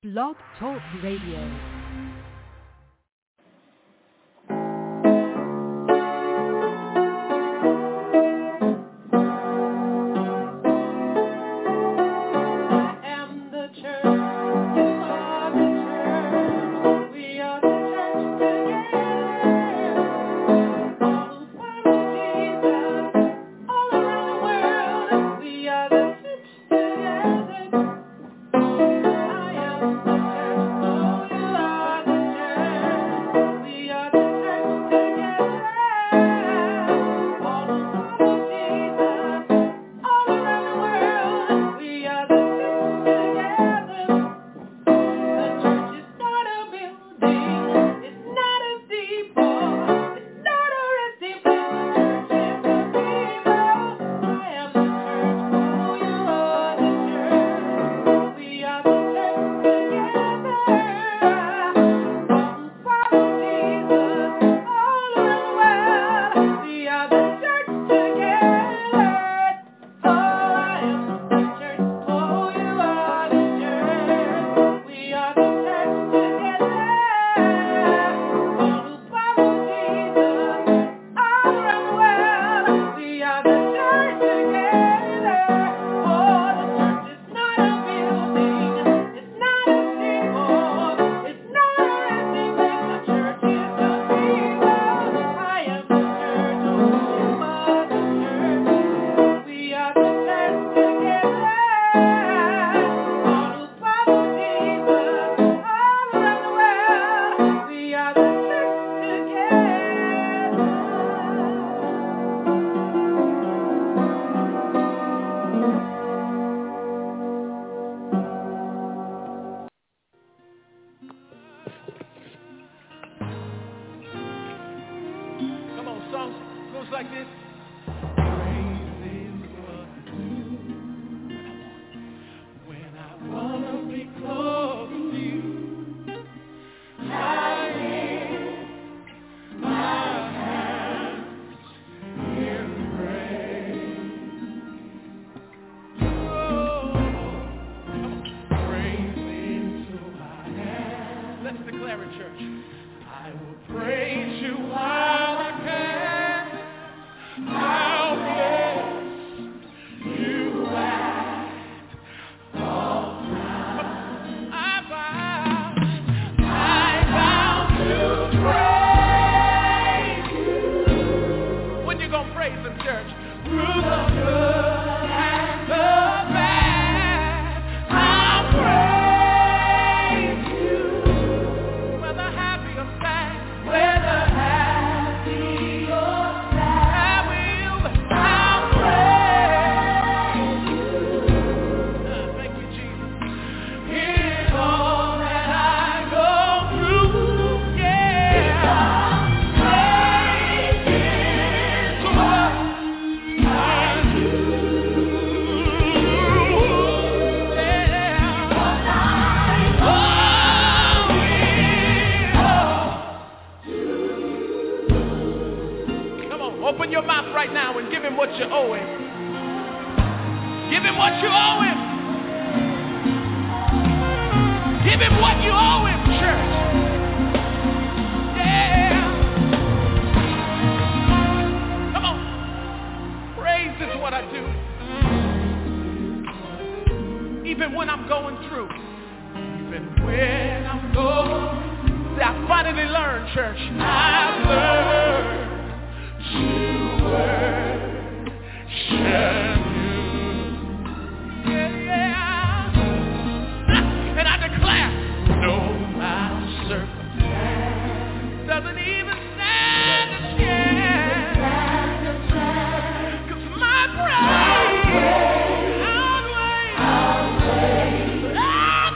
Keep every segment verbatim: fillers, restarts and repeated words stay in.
Blog Talk Radio.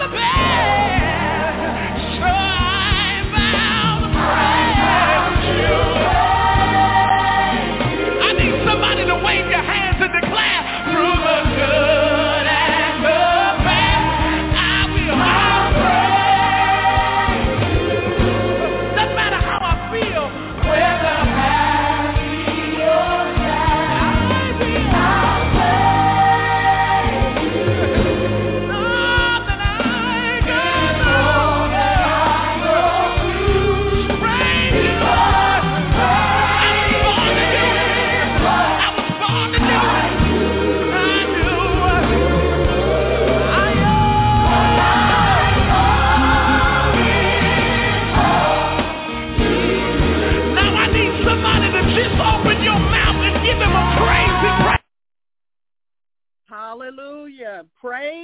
You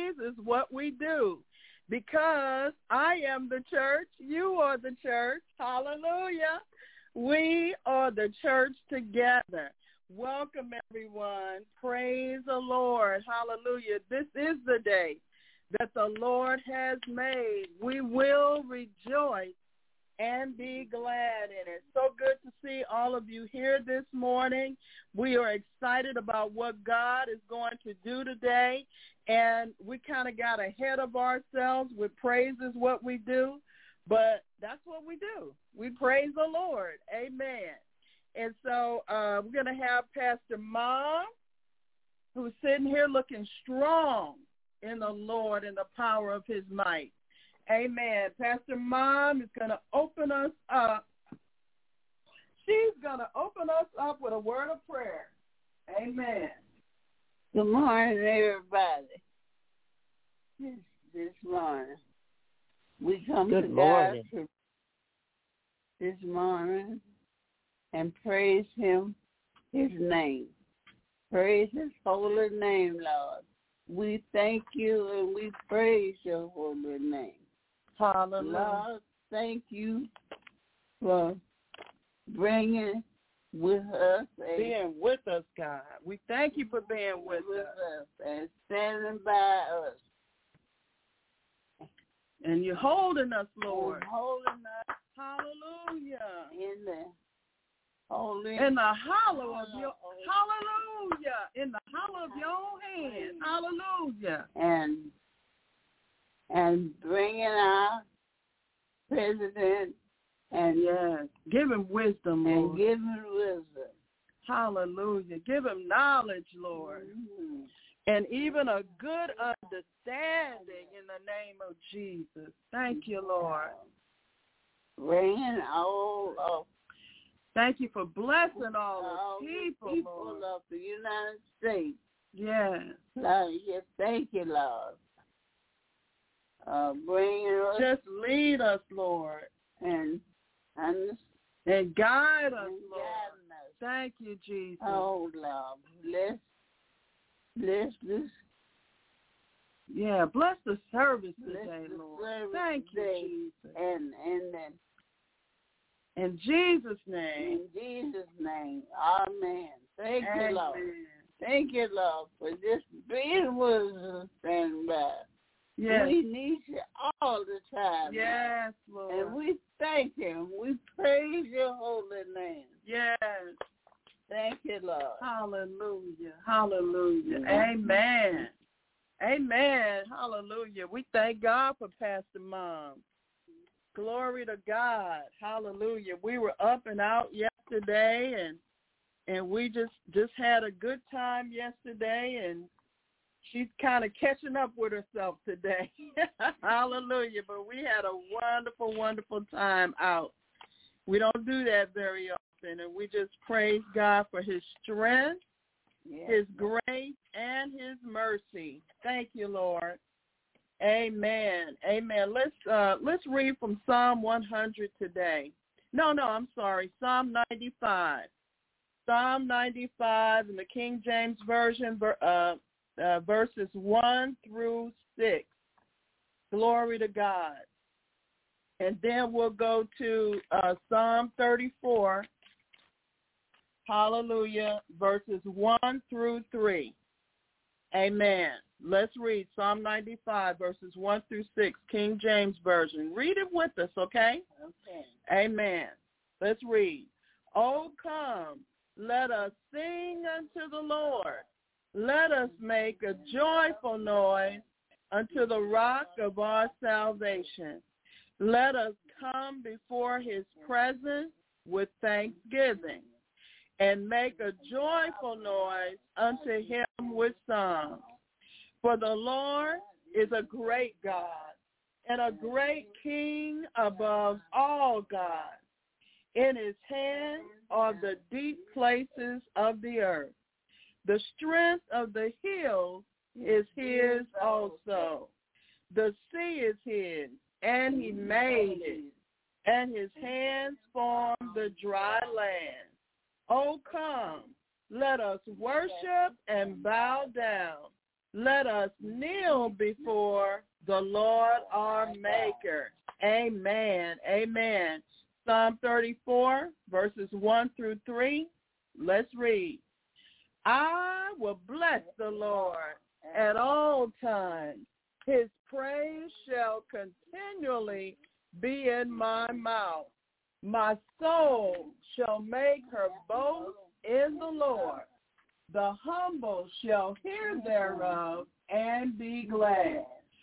praise is what we do. Because I am the church, you are the church. Hallelujah. We are the church together. Welcome, everyone. Praise the Lord. Hallelujah. This is the day that the Lord has made. We will rejoice and be glad in it. So good to see all of you here this morning. We are excited about what God is going to do today, and we kind of got ahead of ourselves with praise is what we do, but that's what we do. We praise the Lord. Amen. And so uh, we're going to have Pastor Mom, who's sitting here looking strong in the Lord and the power of his might. Amen. Pastor Mom is going to open us up. She's going to open us up with a word of prayer. Amen. Good morning, everybody. This, this morning, we come Good to morning. God to, this morning and praise him, his name. Praise his holy name, Lord. We thank you and we praise your holy name. Hallelujah. Lord, thank you for bringing with us. A, being with us, God. We thank you for being with, with us. us and standing by us. And you're holding us, Lord. And holding us Hallelujah. in the holy In the hollow of your, hallelujah. In the hollow of your own hand. Hallelujah. and and bringing our president and Yes. Give him wisdom, and Lord. giving wisdom. Hallelujah. Give him knowledge, Lord. Mm-hmm. And even a good understanding in the name of Jesus. Thank you, Lord. Bringing all of Thank you for blessing all all the the people, people Lord. of the United States. Yes. Lord, yes, thank you, Lord. Uh, bringing us Just lead us, Lord. and and, And guide us, and Lord. guiding us. Thank you, Jesus. Oh, Lord, bless, bless this. Yeah, bless the service Bless today, the Lord. service Thank today. you, Jesus. And and then In Jesus' name. in Jesus' name, Amen. Thank Amen. you, Lord. Thank you, Lord, for this being with us standing by. Yes. We need you all the time. Yes, Lord. And we thank him. We praise your holy name. Yes. Thank you, Lord. Hallelujah. Hallelujah. Mm-hmm. Amen. Amen. Hallelujah. We thank God for Pastor Mom. Glory to God. Hallelujah. We were up and out yesterday, and and we just, just had a good time yesterday, and she's kind of catching up with herself today. Hallelujah. But we had a wonderful, wonderful time out. We don't do that very often, and we just praise God for his strength, Yes. his grace, and his mercy. Thank you, Lord. Amen. Amen. Let's uh, let's read from Psalm one hundred today. No, no, I'm sorry. Psalm ninety-five. Psalm ninety-five in the King James Version, uh, uh, verses one through six. Glory to God. And then we'll go to uh, Psalm thirty-four. Hallelujah. Verses one through three. Amen. Let's read Psalm ninety-five, verses one through six, King James Version. Read it with us, okay? Okay. Amen. Let's read. Oh, come, let us sing unto the Lord. Let us make a joyful noise unto the rock of our salvation. Let us come before his presence with thanksgiving and make a joyful noise unto him with songs. For the Lord is a great God and a great King above all gods. In his hand are the deep places of the earth. The strength of the hills is his also. The sea is his, and he made it, and his hands formed the dry land. Oh, come, let us worship and bow down. let us kneel before the Lord our Maker. Amen. Amen. Psalm thirty-four, verses one through three. Let's read. I will bless the Lord at all times. His praise shall continually be in my mouth. My soul shall make her boast in the Lord. The humble shall hear thereof and be glad.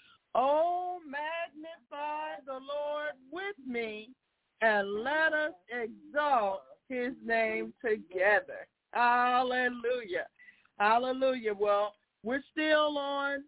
Oh, magnify the Lord with me, and let us exalt his name together. Hallelujah. Hallelujah. Well, we're still on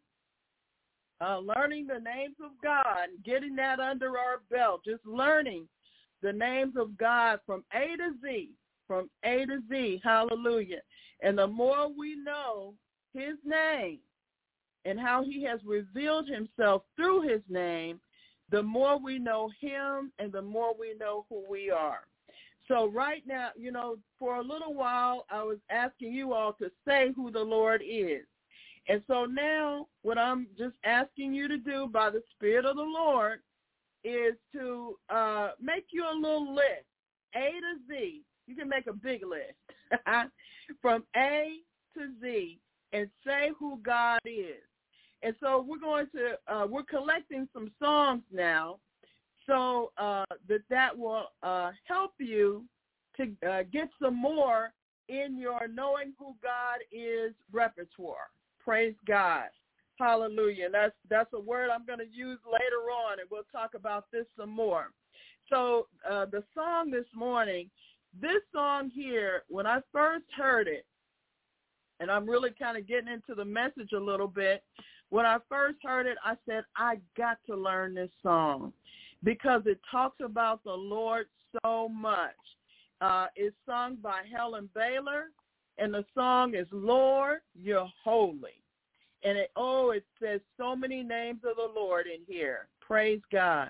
uh, learning the names of God, getting that under our belt, just learning the names of God from A to Z, from A to Z. Hallelujah. And the more we know his name and how he has revealed himself through his name, the more we know him and the more we know who we are. So right now, you know, for a little while, I was asking you all to say who the Lord is. And so now what I'm just asking you to do by the Spirit of the Lord is to uh, make you a little list, A to Z. You can make a big list from A to Z and say who God is. And so we're going to, uh, we're collecting some songs now so uh, that that will uh, help you to uh, get some more in your knowing who God is repertoire. Praise God. Hallelujah. That's that's a word I'm going to use later on, and we'll talk about this some more. So uh, the song this morning, this song here, when I first heard it, and I'm really kind of getting into the message a little bit, when I first heard it, I said, I got to learn this song because it talks about the Lord so much. Uh, it's sung by Helen Baylor, and the song is, Lord, You're Holy. And, it, oh, it says so many names of the Lord in here. Praise God.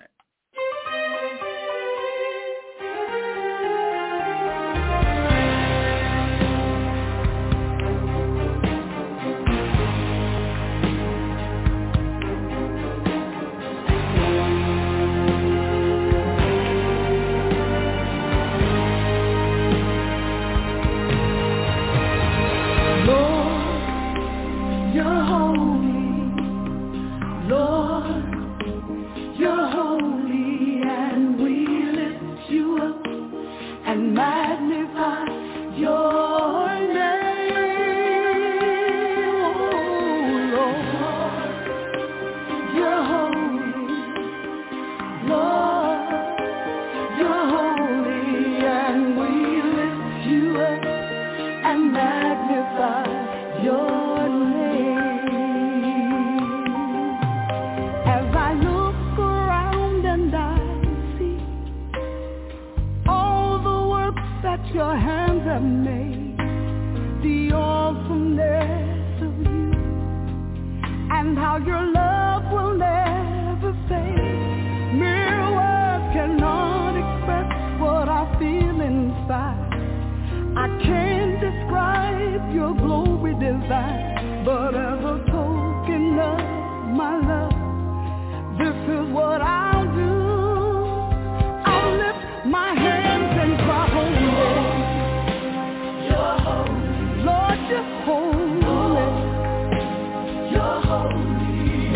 You're holy.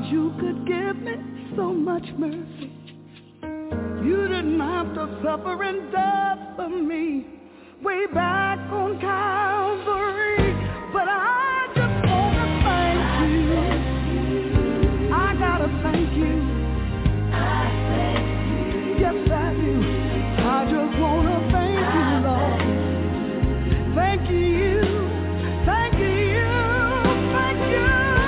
you could give me so much mercy. You didn't have to suffer and die for me way back on Calvary. But I just want to thank you. I gotta thank you. I thank you. Yes, I do. I just want to thank you, Lord. Thank you. Thank you. Thank you,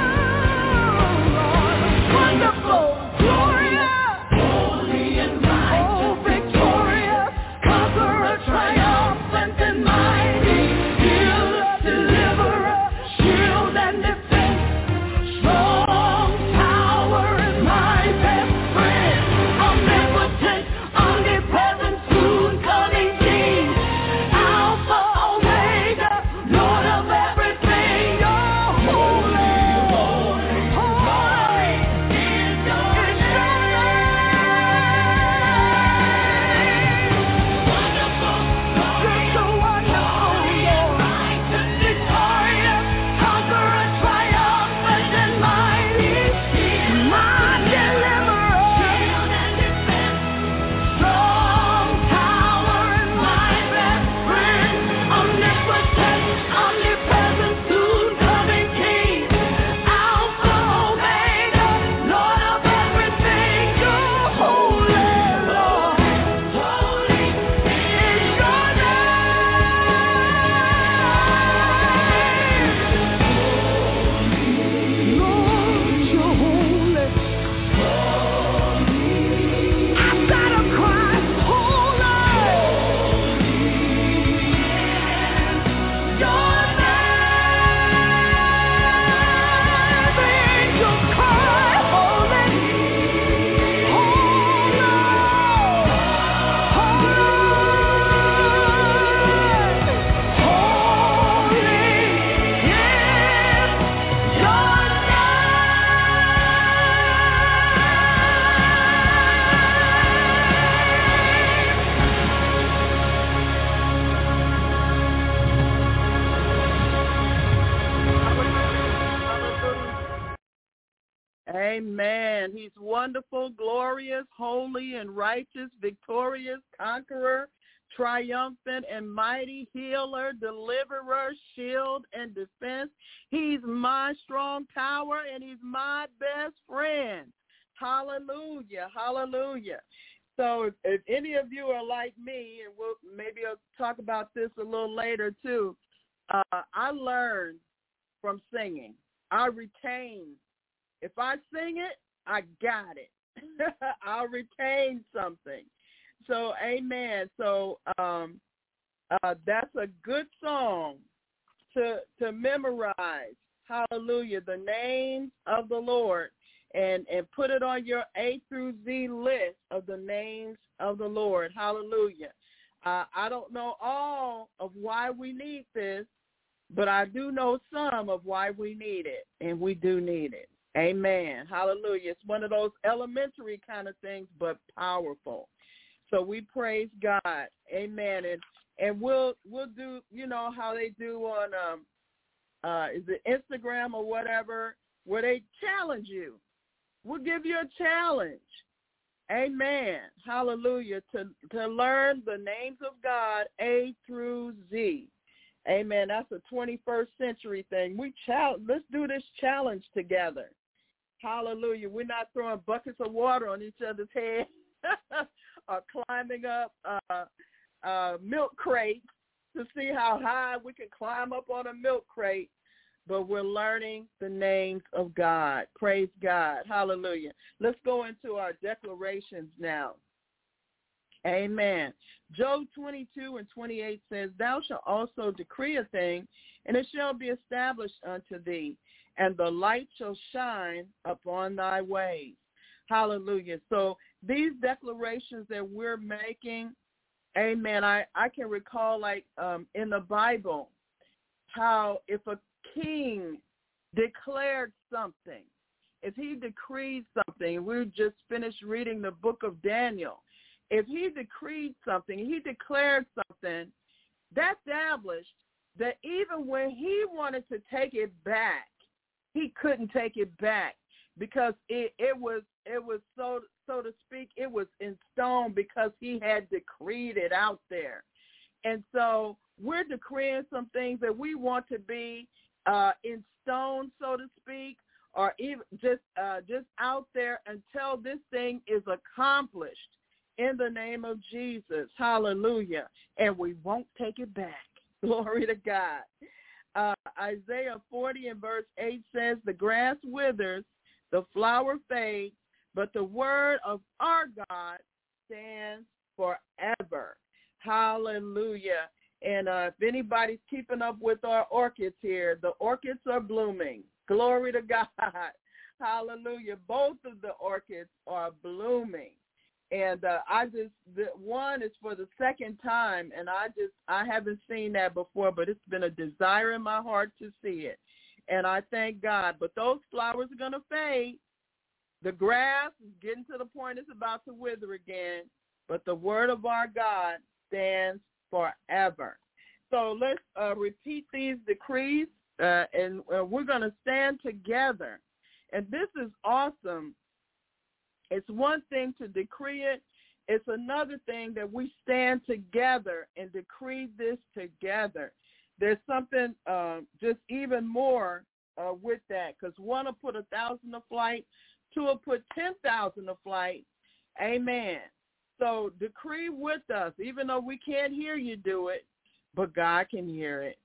Lord. Wonderful, glorious, holy and righteous, oh, victorious, conqueror, triumphant and mighty, healer, deliverer, shield and defense, strong tower and my best friend, omnipotent, omnipresent, soon coming King, Alpha, Omega, Lord of everything. You're holy, holy, holy is your name. Wonderful, you're so wonderful, Lord. Victorious, conqueror, triumphant and mighty, my deliverer, shield and defense, strong tower and my best friend, omnipotent, omnipresent, soon coming King, Alpha, Omega, Lord of everything. You're holy, Lord. Holy is your name. Lord, you're holy. I've gotta cry, holy. Your name, angels cry, holy, holy, holy, holy is your Amen. He's wonderful, glorious, holy, and righteous, victorious, conqueror, triumphant, and mighty, healer, deliverer, shield, and defense. He's my strong tower, and he's my best friend. Hallelujah, hallelujah. So if, if any of you are like me, and we'll maybe I'll talk about this a little later too, uh, I learned from singing. I retain. If I sing it, I got it. I'll retain something. So, amen. So um, uh, that's a good song to to memorize. Hallelujah. The names of the Lord. And, and put it on your A through Z list of the names of the Lord. Hallelujah. Uh, I don't know all of why we need this, but I do know some of why we need it, and we do need it. Amen. Hallelujah. It's one of those elementary kind of things, but powerful. So we praise God. Amen. And and we'll we'll do, you know, how they do on um uh is it Instagram or whatever, where they challenge you. We'll give you a challenge. Amen. Hallelujah. To to learn the names of God A through Z. Amen. That's a twenty-first century thing. We challenge. Let's do this challenge together. Hallelujah. We're not throwing buckets of water on each other's head or climbing up uh, uh, milk crates to see how high we can climb up on a milk crate, but we're learning the names of God. Praise God. Hallelujah. Let's go into our declarations now. Amen. Job twenty-two and twenty-eight says, thou shalt also decree a thing, and it shall be established unto thee, and the light shall shine upon thy ways. Hallelujah. So these declarations that we're making, amen, I, I can recall like um, in the Bible, how if a king declared something, if he decreed something, we just finished reading the book of Daniel, if he decreed something, he declared something, that established that even when he wanted to take it back, he couldn't take it back. because it, it was it was so so to speak, it was in stone because he had decreed it out there. And so we're decreeing some things that we want to be uh, in stone, so to speak, or even just uh, just out there until this thing is accomplished in the name of Jesus. Hallelujah. And we won't take it back. Glory to God. Uh, Isaiah forty and verse eight says, the grass withers, the flower fades, but the word of our God stands forever. Hallelujah. And uh, if anybody's keeping up with our orchids here, the orchids are blooming. Glory to God. Hallelujah. Both of the orchids are blooming. And uh, I just, the one is for the second time, and I just, I haven't seen that before, but it's been a desire in my heart to see it. And I thank God. But those flowers are going to fade. The grass is getting to the point it's about to wither again, but the word of our God stands forever. So let's uh, repeat these decrees, uh, and uh, we're going to stand together. And this is awesome. It's one thing to decree it. It's another thing that we stand together and decree this together. There's something uh, just even more uh, with that, because one will put a thousand to flight, two will put ten thousand to flight. Amen. So decree with us, even though we can't hear you do it, but God can hear it.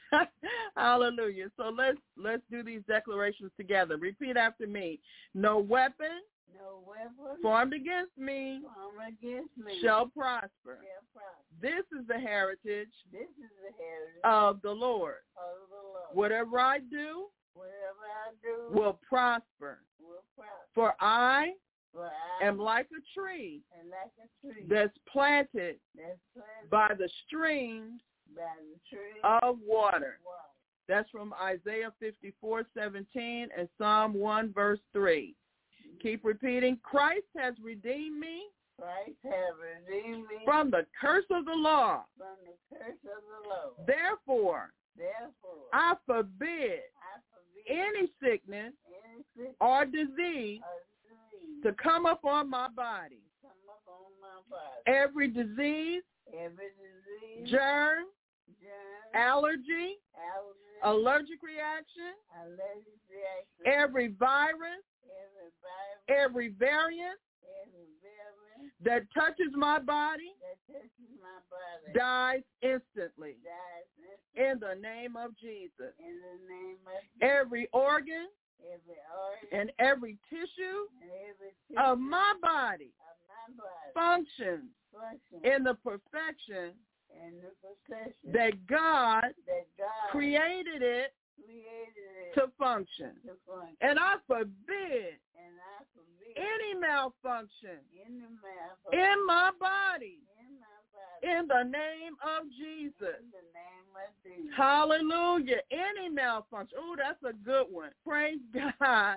Hallelujah. So let's let's do these declarations together. Repeat after me. No weapon, no weapon formed against me, formed against me shall prosper. Shall prosper. This is the heritage, this is the heritage of the Lord. Of the Lord. Whatever I do, whatever I do will prosper. Will prosper. For I For I am like a tree, am like a tree that's planted, that's planted by the streams by the tree of water. water. That's from Isaiah fifty-four seventeen and Psalm one, verse three. Keep repeating. Christ has redeemed me, Christ has redeemed me from the curse of the law. from the curse of the law. Therefore, Therefore, I forbid I forbid any sickness any sickness or disease or disease to come upon my body. come upon my body. Every disease, Every disease, germ, germ, allergy, allergy, allergic reaction, allergic reaction, every virus, every virus, every variant every variant that touches my body that touches my body dies instantly dies in the name of Jesus. in the name of Jesus. Every organ Every organ and every tissue and every tissue of my body of my body functions function in the perfection in the perfection that God that God created it created it to function. to function. And I forbid And I forbid any malfunction in the mouth of in my body in my body in the name of Jesus. in the name of Jesus. Hallelujah. Any malfunction. Oh, that's a good one. Praise God.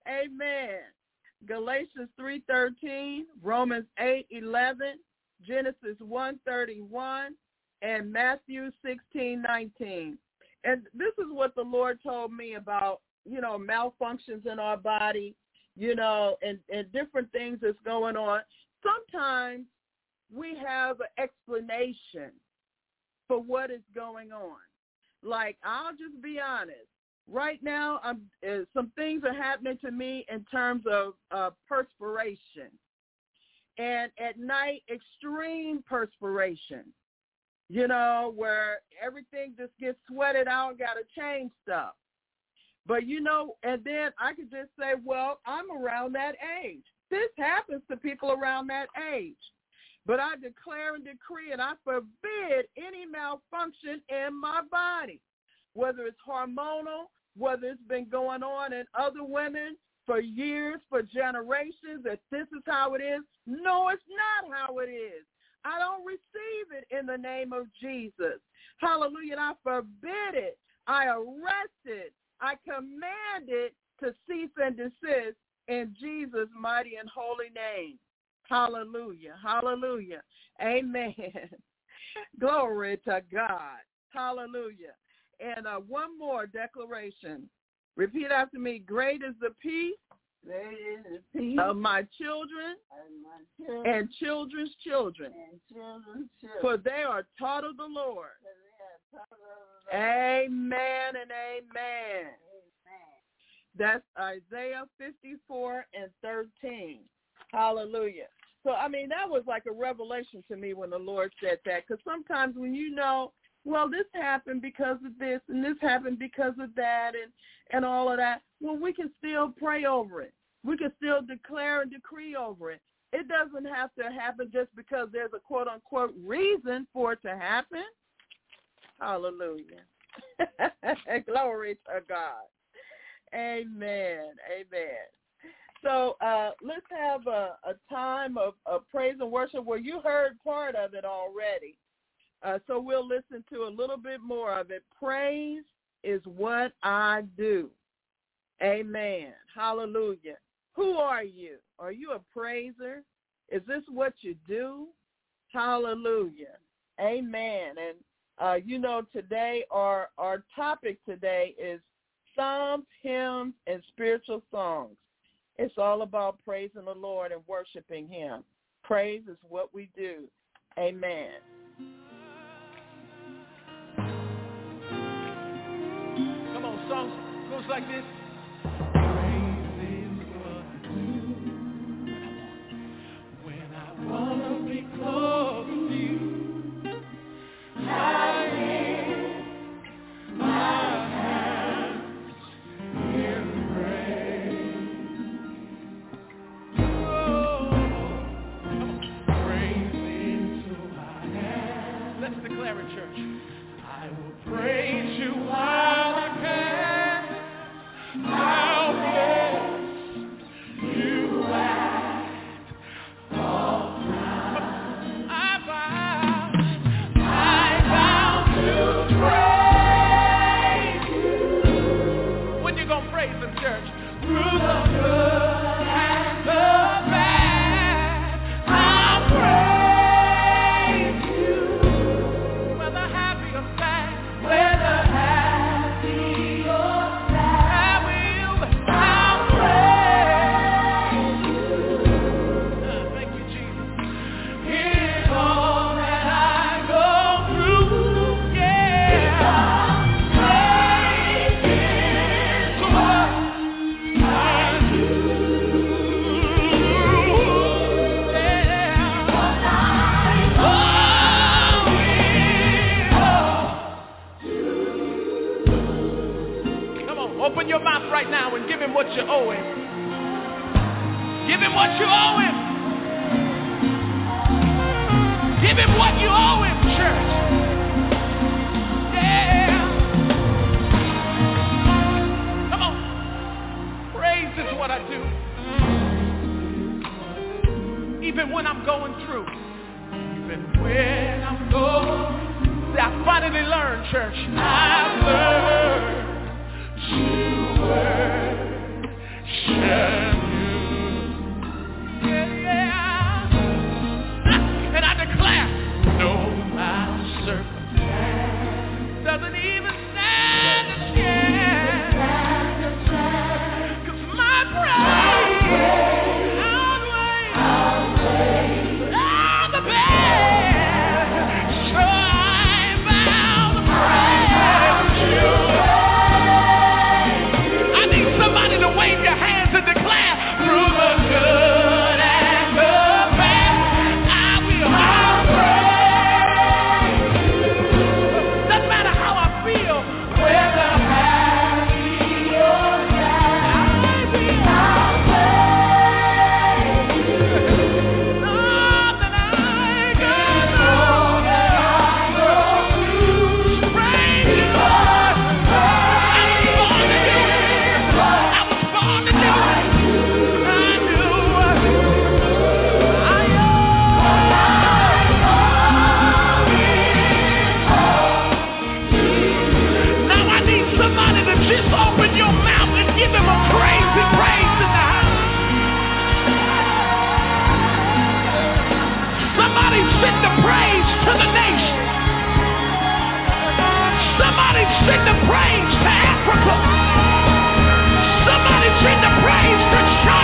Amen. Galatians three thirteen, Romans eight eleven, Genesis one thirty-one, and Matthew sixteen nineteen. And this is what the Lord told me about, you know, malfunctions in our body, you know, and, and different things that's going on. Sometimes we have an explanation for what is going on. Like, I'll just be honest. Right now, I'm, uh, some things are happening to me in terms of uh, perspiration. And at night, extreme perspiration, you know, where everything just gets sweated out, got to change stuff. But, you know, and then I could just say, well, I'm around that age. This happens to people around that age. But I declare and decree, and I forbid any malfunction in my body, whether it's hormonal, whether it's been going on in other women for years, for generations, that this is how it is. No, it's not how it is. I don't receive it in the name of Jesus. Hallelujah. And I forbid it. I arrest it. I command it to cease and desist in Jesus' mighty and holy name. Hallelujah. Hallelujah. Amen. Glory to God. Hallelujah. And uh, one more declaration. Repeat after me. Great is the peace Great is the peace of my children and my children and children's children. and children's children. For they are taught of the Lord. For they are taught of the Lord. Amen and amen. Amen. That's Isaiah fifty-four and thirteen. Hallelujah. So, I mean, that was like a revelation to me when the Lord said that, because sometimes when you know, well, this happened because of this and this happened because of that and, and all of that, well, we can still pray over it. We can still declare and decree over it. It doesn't have to happen just because there's a quote-unquote reason for it to happen. Hallelujah. Glory to God. Amen. Amen. So uh, let's have a, a time of, of praise and worship where you heard part of it already. Uh, so we'll listen to a little bit more of it. Praise is what I do. Amen. Hallelujah. Who are you? Are you a praiser? Is this what you do? Hallelujah. Amen. And, uh, you know, today our, our topic today is Psalms, hymns, and spiritual songs. It's all about praising the Lord and worshiping him. Praise is what we do. Amen. Come on, songs goes like this. Praise is what I do when I want to be close to you. I lift my hands in praise. Oh, praise into my hands. Let's declare it, church. I will praise you while I can. I'll bless you at all times. I vow, I vow to praise you. When you gonna praise him, church? Through the good and the bad, I'll praise you. Whether happy or sad, whether happy or sad, I will, I'll praise you. Uh, thank you, Jesus. In all that I go through, yeah. Praise is what I do. Yeah. Come on, open your mouth right now and give him what you owe him. Give him what you owe him. Give him what you owe him, church. Yeah. Come on. Praise is what I do. Even when I'm going through. Even when I'm going through. See, I finally learned, church. I've learned to worship you. Yeah, yeah. And I declare, no, my circumstance doesn't even stand a chance. 'Cause my praise outweighs all the best. So I vow to praise you. I need somebody to wave your hands and declare, through the good and the bad, I will I'll praise you. Doesn't matter how I feel, whether happy or sad, I will I'll praise you. All that I go through, praise you, Lord. I was born to do it. I was born to do it. I do. I Now I need somebody to just open your mouth and give him a crazy praise in the house. Somebody send the praise to the nation. Somebody send the praise to Africa. Somebody send the praise to China.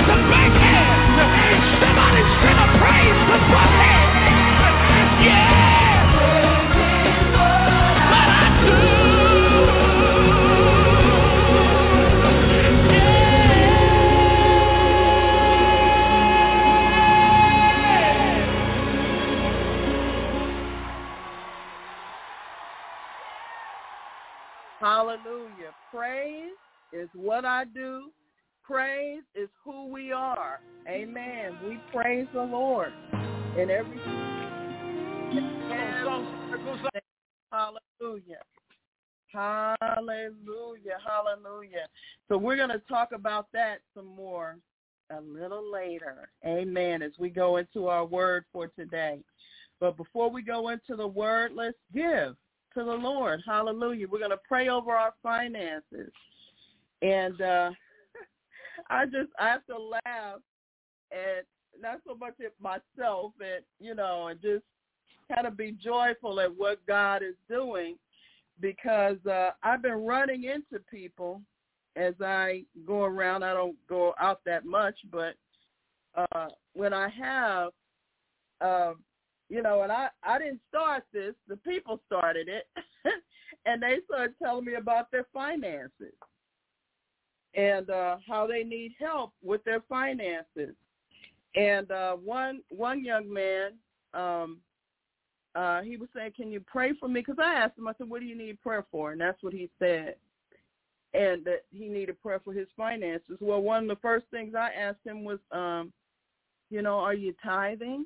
some back hands. Somebody send a praise to one hand. Yeah. What I do. Hallelujah. Praise is what I do. Praise is who we are. Amen. We praise the Lord in everything. Hallelujah. Hallelujah. Hallelujah. So we're going to talk about that some more a little later. Amen. As we go into our word for today. But before we go into the word, let's give to the Lord. Hallelujah. We're going to pray over our finances. And uh, I just, I have to laugh at, not so much at myself, and, you know, and just kind of be joyful at what God is doing, because uh, I've been running into people as I go around. I don't go out that much, but uh, when I have, uh, you know, and I, I didn't start this. The people started it, and they started telling me about their finances and uh, how they need help with their finances. And uh, one one young man, um, uh, he was saying, can you pray for me? Because I asked him, I said, what do you need prayer for? And that's what he said, and that he needed prayer for his finances. Well, one of the first things I asked him was, um, you know, are you tithing?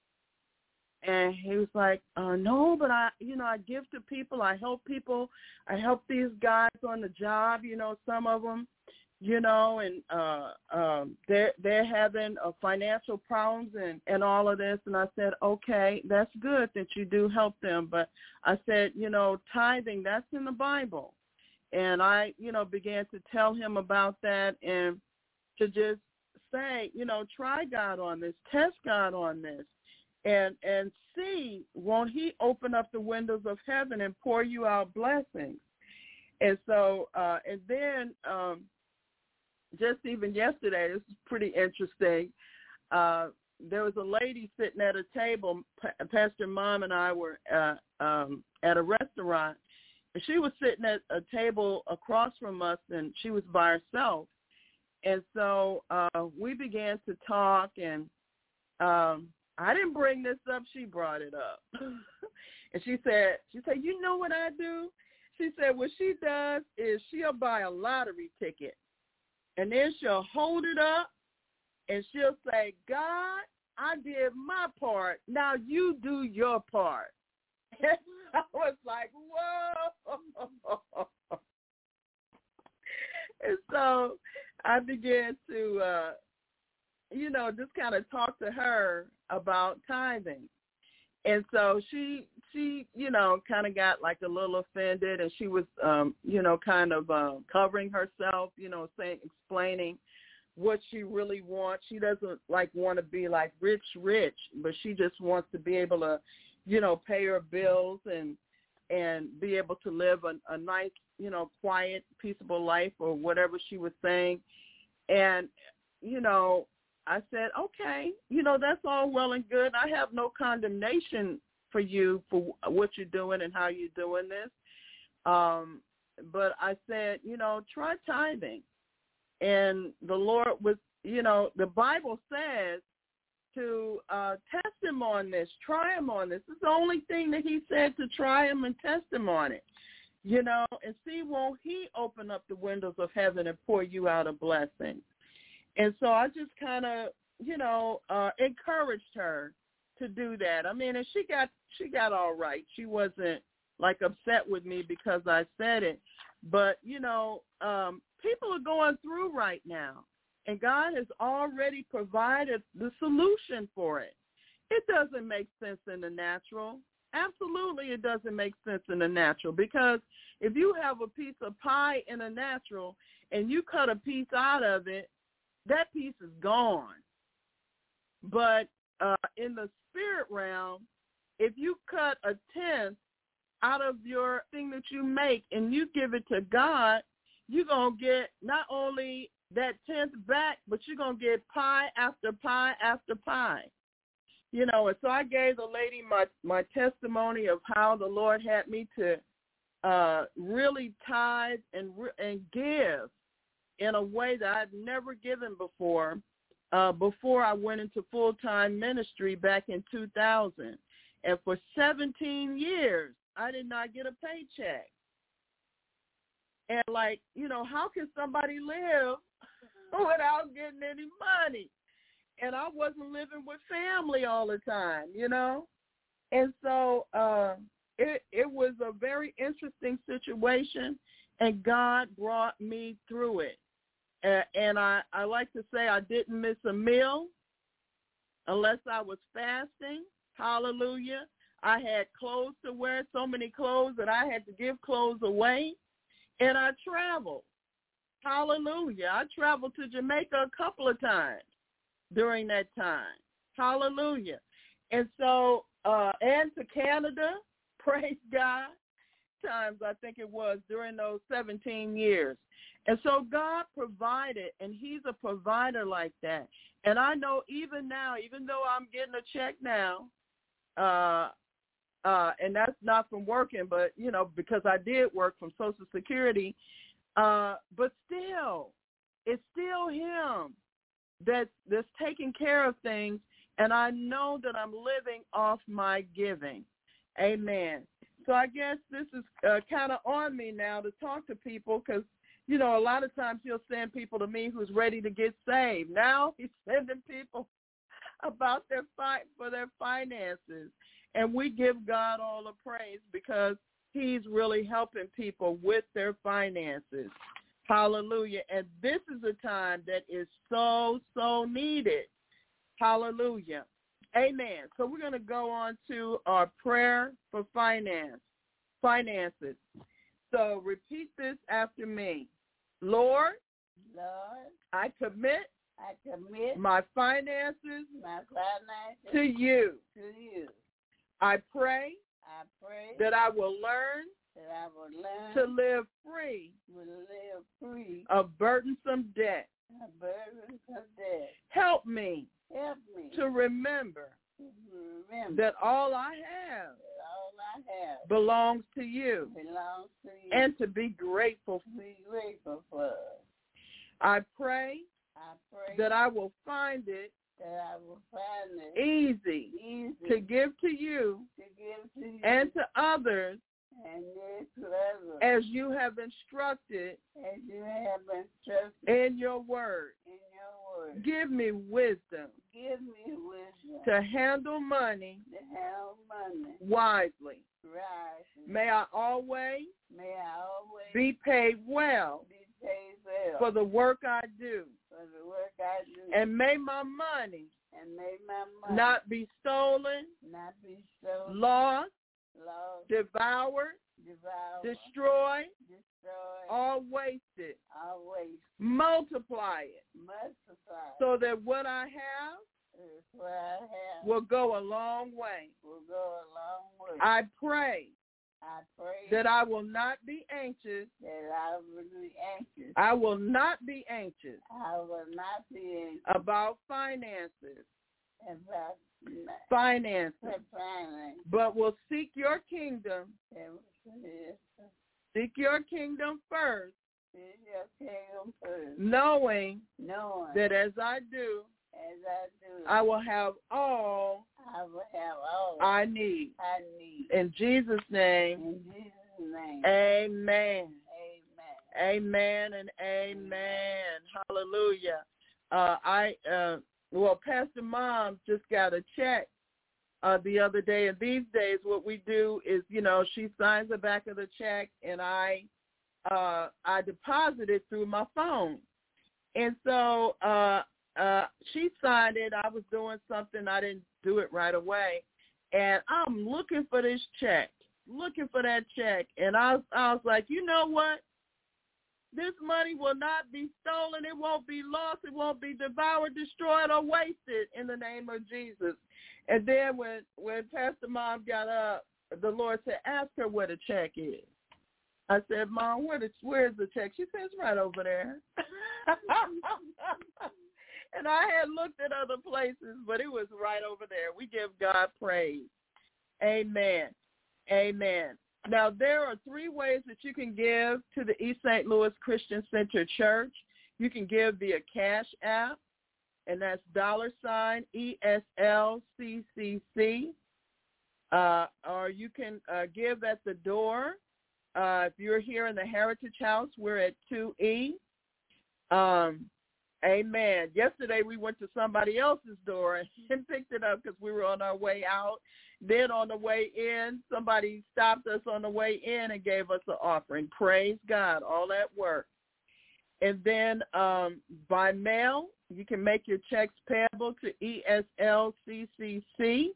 And he was like, uh, no, but I, you know, I give to people. I help people. I help these guys on the job, you know, some of them, you know, and uh, um, they're, they're having uh, financial problems and, and all of this. And I said, okay, that's good that you do help them. But I said, you know, tithing, that's in the Bible. And I, you know, began to tell him about that and to just say, you know, try God on this, test God on this. And and see, won't he open up the windows of heaven and pour you out blessings? And so, uh, and then um, just even yesterday, this is pretty interesting. Uh, there was a lady sitting at a table. Pa- Pastor Mom and I were uh, um, at a restaurant, and she was sitting at a table across from us, and she was by herself. And so uh, we began to talk, and um, I didn't bring this up. She brought it up. And she said, she said, you know what I do? She said, what she does is she'll buy a lottery ticket, and then she'll hold it up, and she'll say, God, I did my part. Now you do your part. And I was like, whoa. And so I began to, uh, you know, just kind of talk to her about tithing. And so she, she, you know, kind of got like a little offended, and she was, um, you know, kind of um, covering herself, you know, saying, explaining what she really wants. She doesn't like want to be like rich, rich, but she just wants to be able to, you know, pay her bills and and be able to live a, a nice, you know, quiet, peaceable life, or whatever she was saying. And, you know, I said, okay, you know, that's all well and good. I have no condemnation for you for what you're doing and how you're doing this. Um, but I said, you know, try tithing. And the Lord was, you know, the Bible says to uh, test him on this, try him on this. It's the only thing that he said, to try him and test him on it, you know, and see, won't he open up the windows of heaven and pour you out a blessing? And so I just kind of, you know, uh, encouraged her to do that. I mean, and she got she got all right. She wasn't like upset with me because I said it. But, you know, um, people are going through right now, and God has already provided the solution for it. It doesn't make sense in the natural. Absolutely, it doesn't make sense in the natural, because if you have a piece of pie in the natural and you cut a piece out of it, that piece is gone. But uh, in the spirit realm, if you cut a tenth out of your thing that you make and you give it to God, you're going to get not only that tenth back, but you're going to get pie after pie after pie. You know, and so I gave the lady my, my testimony of how the Lord had me to uh, really tithe and and give in a way that I'd never given before, uh, before I went into full-time ministry back in two thousand. And for seventeen years, I did not get a paycheck. And like, you know, how can somebody live without getting any money? And I wasn't living with family all the time, you know. And so uh, it it was a very interesting situation, and God brought me through it. Uh, and I, I like to say I didn't miss a meal unless I was fasting. Hallelujah. I had clothes to wear, so many clothes that I had to give clothes away. And I traveled. Hallelujah. I traveled to Jamaica a couple of times during that time. Hallelujah. And so, uh, and to Canada, praise God, times I think it was during those seventeen years. And so God provided, and he's a provider like that. And I know even now, even though I'm getting a check now, uh, uh, and that's not from working, but, you know, because I did work from Social Security, uh, but still, it's still him that's, that's taking care of things, and I know that I'm living off my giving. Amen. So I guess this is uh, kind of on me now to talk to people because, you know, a lot of times he'll send people to me who's ready to get saved. Now he's sending people about their fight for their finances. And we give God all the praise because he's really helping people with their finances. Hallelujah. And this is a time that is so, so needed. Hallelujah. Amen. So we're going to go on to our prayer for finance, finances. So repeat this after me. Lord, Lord, I commit, I commit my finances, my finances to you. to you. I pray, I pray that I will learn, that I will learn to live free, to live free of burdensome debt. of burdens of debt. Help me, Help me to remember, to remember that all I have that all I have belongs to you, belongs to you, and to be grateful. be grateful for it. I pray, I pray that I will find it that I will find it easy, easy to give to you to give to you and to others and give to others as you have instructed as you have instructed in your word. in your word. Give me wisdom Give me wisdom to handle money to have money wisely. right. May I always May I always be paid well be paid well for the work I do. for the work I do, And may my money and may my money not be stolen, not be so lost, lost, devoured, devoured, destroyed, destroyed, or wasted. always Multiply it multiply. so that what I have is what I have will go a long way. will go a long way. I pray I pray that I will not be anxious. that I will be anxious. I will not be anxious I will not be anxious about finances, about finances, finance. but will seek your kingdom, seek your kingdom first, Your kingdom first, knowing knowing that as I do, as I do, I will have all I will have all I need. I need. In Jesus' name, In Jesus' name, amen. amen. Amen and amen. Hallelujah. Uh, I uh, well, Pastor Mom just got a check uh, the other day, and these days what we do is, you know, she signs the back of the check, and I uh, I deposit it through my phone. And so uh, uh, she signed it. I was doing something. I didn't do it right away, and I'm looking for this check, looking for that check, and I was, I was like, you know what? This money will not be stolen. It won't be lost. It won't be devoured, destroyed, or wasted in the name of Jesus. And then when, when Pastor Mom got up, the Lord said, ask her where the check is. I said, Mom, where the, where's the check? She said, it's right over there. And I had looked at other places, but it was right over there. We give God praise. Amen. Amen. Now, there are three ways that you can give to the East Saint Louis Christian Center Church. You can give via Cash App, and that's dollar sign E S L C C C. Uh, or you can uh, give at the door. Uh, if you're here in the Heritage House, we're at two E. Um, amen. Yesterday we went to somebody else's door and picked it up because we were on our way out. Then on the way in, somebody stopped us on the way in and gave us an offering. Praise God, all that work. And then um, by mail, you can make your checks payable to E S L C C C.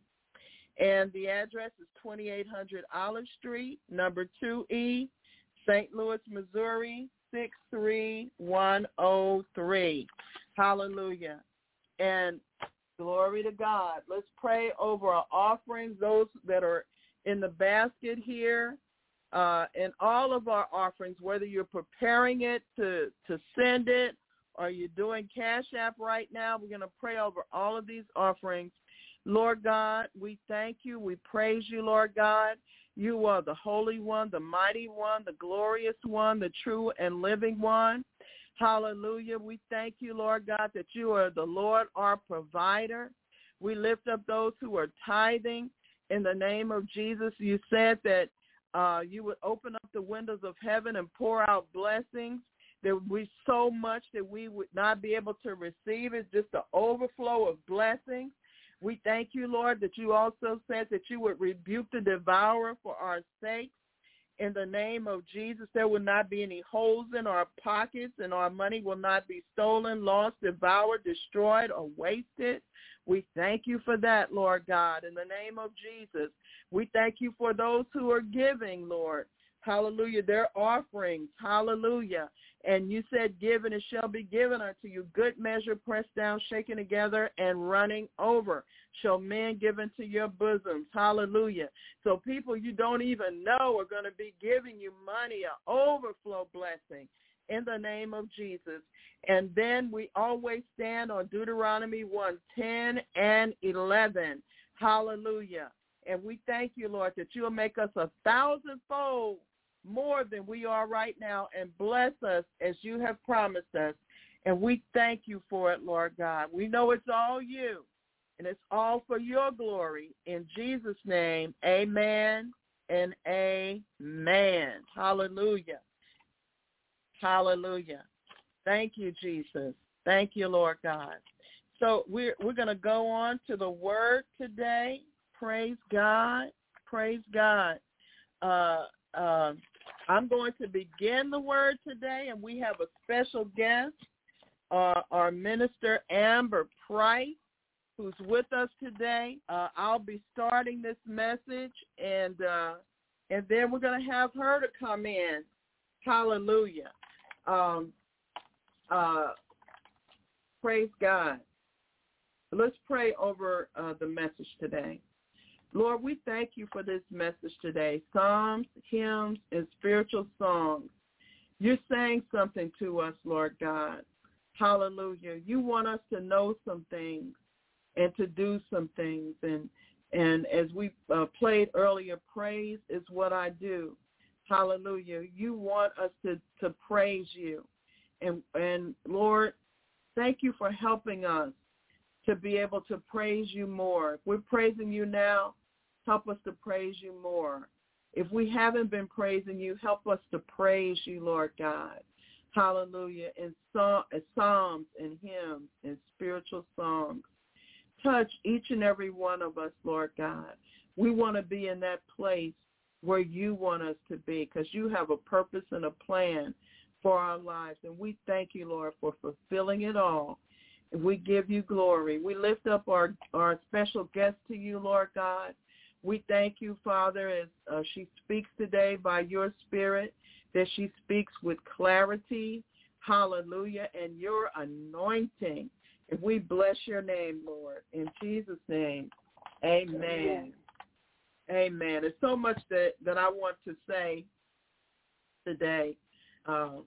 And the address is twenty-eight hundred Olive Street, number two E, Saint Louis, Missouri, six three one oh three. Hallelujah. And glory to God. Let's pray over our offerings, those that are in the basket here, uh, and all of our offerings, whether you're preparing it to, to send it or you're doing Cash App right now. We're going to pray over all of these offerings. Lord God, we thank you. We praise you, Lord God. You are the Holy One, the Mighty One, the Glorious One, the True and Living One. Hallelujah. We thank you, Lord God, that you are the Lord, our provider. We lift up those who are tithing in the name of Jesus. You said that uh, you would open up the windows of heaven and pour out blessings. There would be so much that we would not be able to receive it, just the overflow of blessings. We thank you, Lord, that you also said that you would rebuke the devourer for our sake. In the name of Jesus, there will not be any holes in our pockets, and our money will not be stolen, lost, devoured, destroyed, or wasted. We thank you for that, Lord God, in the name of Jesus. We thank you for those who are giving, Lord. Hallelujah, their offerings. Hallelujah. And you said, give and it shall be given unto you. Good measure, pressed down, shaken together, and running over. Shall men give into your bosoms. Hallelujah. So people you don't even know are going to be giving you money, an overflow blessing in the name of Jesus. And then we always stand on Deuteronomy one ten and eleven. Hallelujah. And we thank you, Lord, that you'll make us a thousandfold more than we are right now and bless us as you have promised us. And we thank you for it, Lord God. We know it's all you, and it's all for your glory. In Jesus' name, amen and amen. Hallelujah. Hallelujah. Thank you, Jesus. Thank you, Lord God. So we're, we're going to go on to the word today. Praise God. Praise God. Uh, uh, I'm going to begin the word today, and we have a special guest, uh, our minister, Amber Price, who's with us today. Uh, I'll be starting this message, and uh, and then we're going to have her to come in. Hallelujah. Um, uh, praise God. Let's pray over uh, the message today. Lord, we thank you for this message today, psalms, hymns, and spiritual songs. You're saying something to us, Lord God. Hallelujah. You want us to know some things and to do some things. And and as we uh, played earlier, praise is what I do. Hallelujah. You want us to, to praise you. And, and, Lord, thank you for helping us to be able to praise you more. If we're praising you now, help us to praise you more. If we haven't been praising you, help us to praise you, Lord God. Hallelujah. In psalms and hymns and spiritual songs. Touch each and every one of us, Lord God. We want to be in that place where you want us to be because you have a purpose and a plan for our lives. And we thank you, Lord, for fulfilling it all. And we give you glory. We lift up our, our special guest to you, Lord God. We thank you, Father, as uh, she speaks today by your Spirit, that she speaks with clarity, hallelujah, and your anointing. And we bless your name, Lord. In Jesus' name, amen. Amen. Amen. There's so much that, that I want to say, today. Um,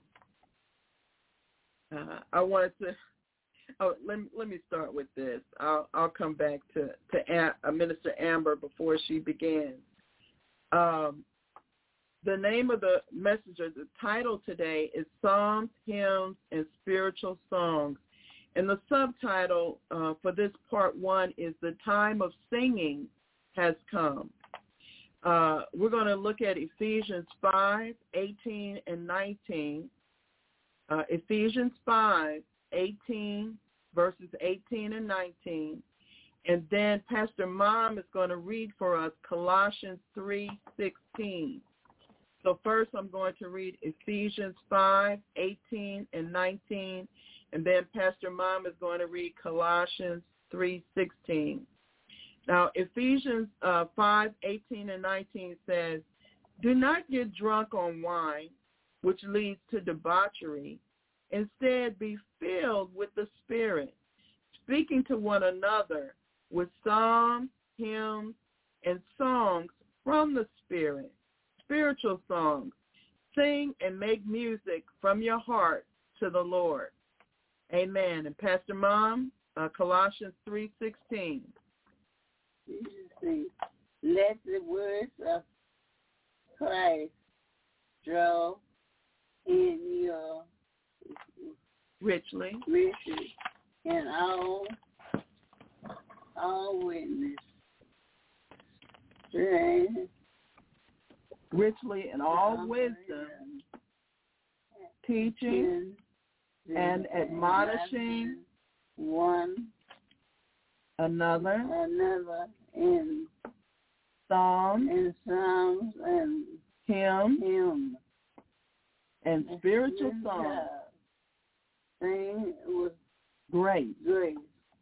uh, I wanted to. Oh, let me, let me start with this. I'll I'll come back to to Am, uh, Minister Amber before she begins. Um, the name of the message, or the title today, is Psalms, Hymns, and Spiritual Songs. And the subtitle uh, for this part one is The Time of Singing Has Come. Uh, we're going to look at Ephesians five, eighteen, and nineteen. Uh, Ephesians five, eighteen, verses eighteen and nineteen. And then Pastor Mom is going to read for us Colossians three, sixteen. So first I'm going to read Ephesians five, eighteen, and nineteen. And then Pastor Mom is going to read Colossians three, sixteen. Now, Ephesians uh, five, eighteen, and nineteen says, "Do not get drunk on wine, which leads to debauchery. Instead, be filled with the Spirit, speaking to one another with psalms, hymns, and songs from the Spirit, spiritual songs. Sing and make music from your heart to the Lord." Amen. And Pastor Mom, uh, Colossians three, sixteen. Let the words of Christ draw in your richly, richly, and all, all witness, strength, richly in all wisdom, teaching and admonishing one another, another in psalms, in psalms and hymns, hymns, and spiritual songs. Sing with grace, grace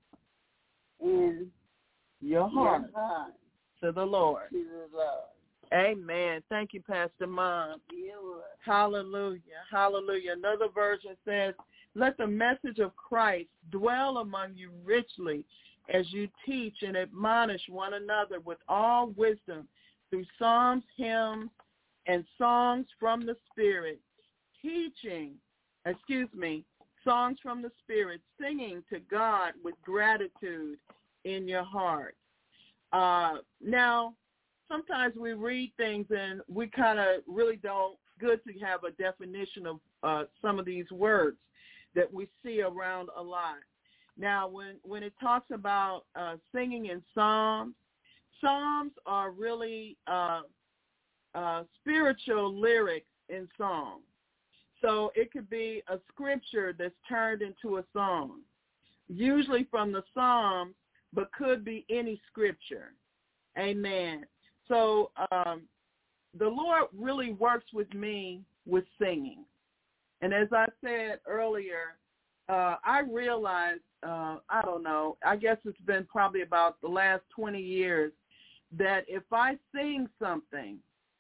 in your heart, your heart to the Lord. To the Lord. Amen. Thank you, Pastor Mom. Hallelujah. Hallelujah. Another version says, "Let the message of Christ dwell among you richly as you teach and admonish one another with all wisdom through psalms, hymns, and songs from the Spirit, teaching, excuse me, songs from the Spirit, singing to God with gratitude in your heart." Uh, now, sometimes we read things and we kind of really don't, good to have a definition of uh, some of these words that we see around a lot. Now, when, when it talks about uh, singing in psalms, psalms are really uh, uh, spiritual lyrics in song. So it could be a scripture that's turned into a song, usually from the Psalms, but could be any scripture. Amen. So um, the Lord really works with me with singing. And as I said earlier, uh, I realized, uh, I don't know, I guess it's been probably about the last twenty years, that if I sing something,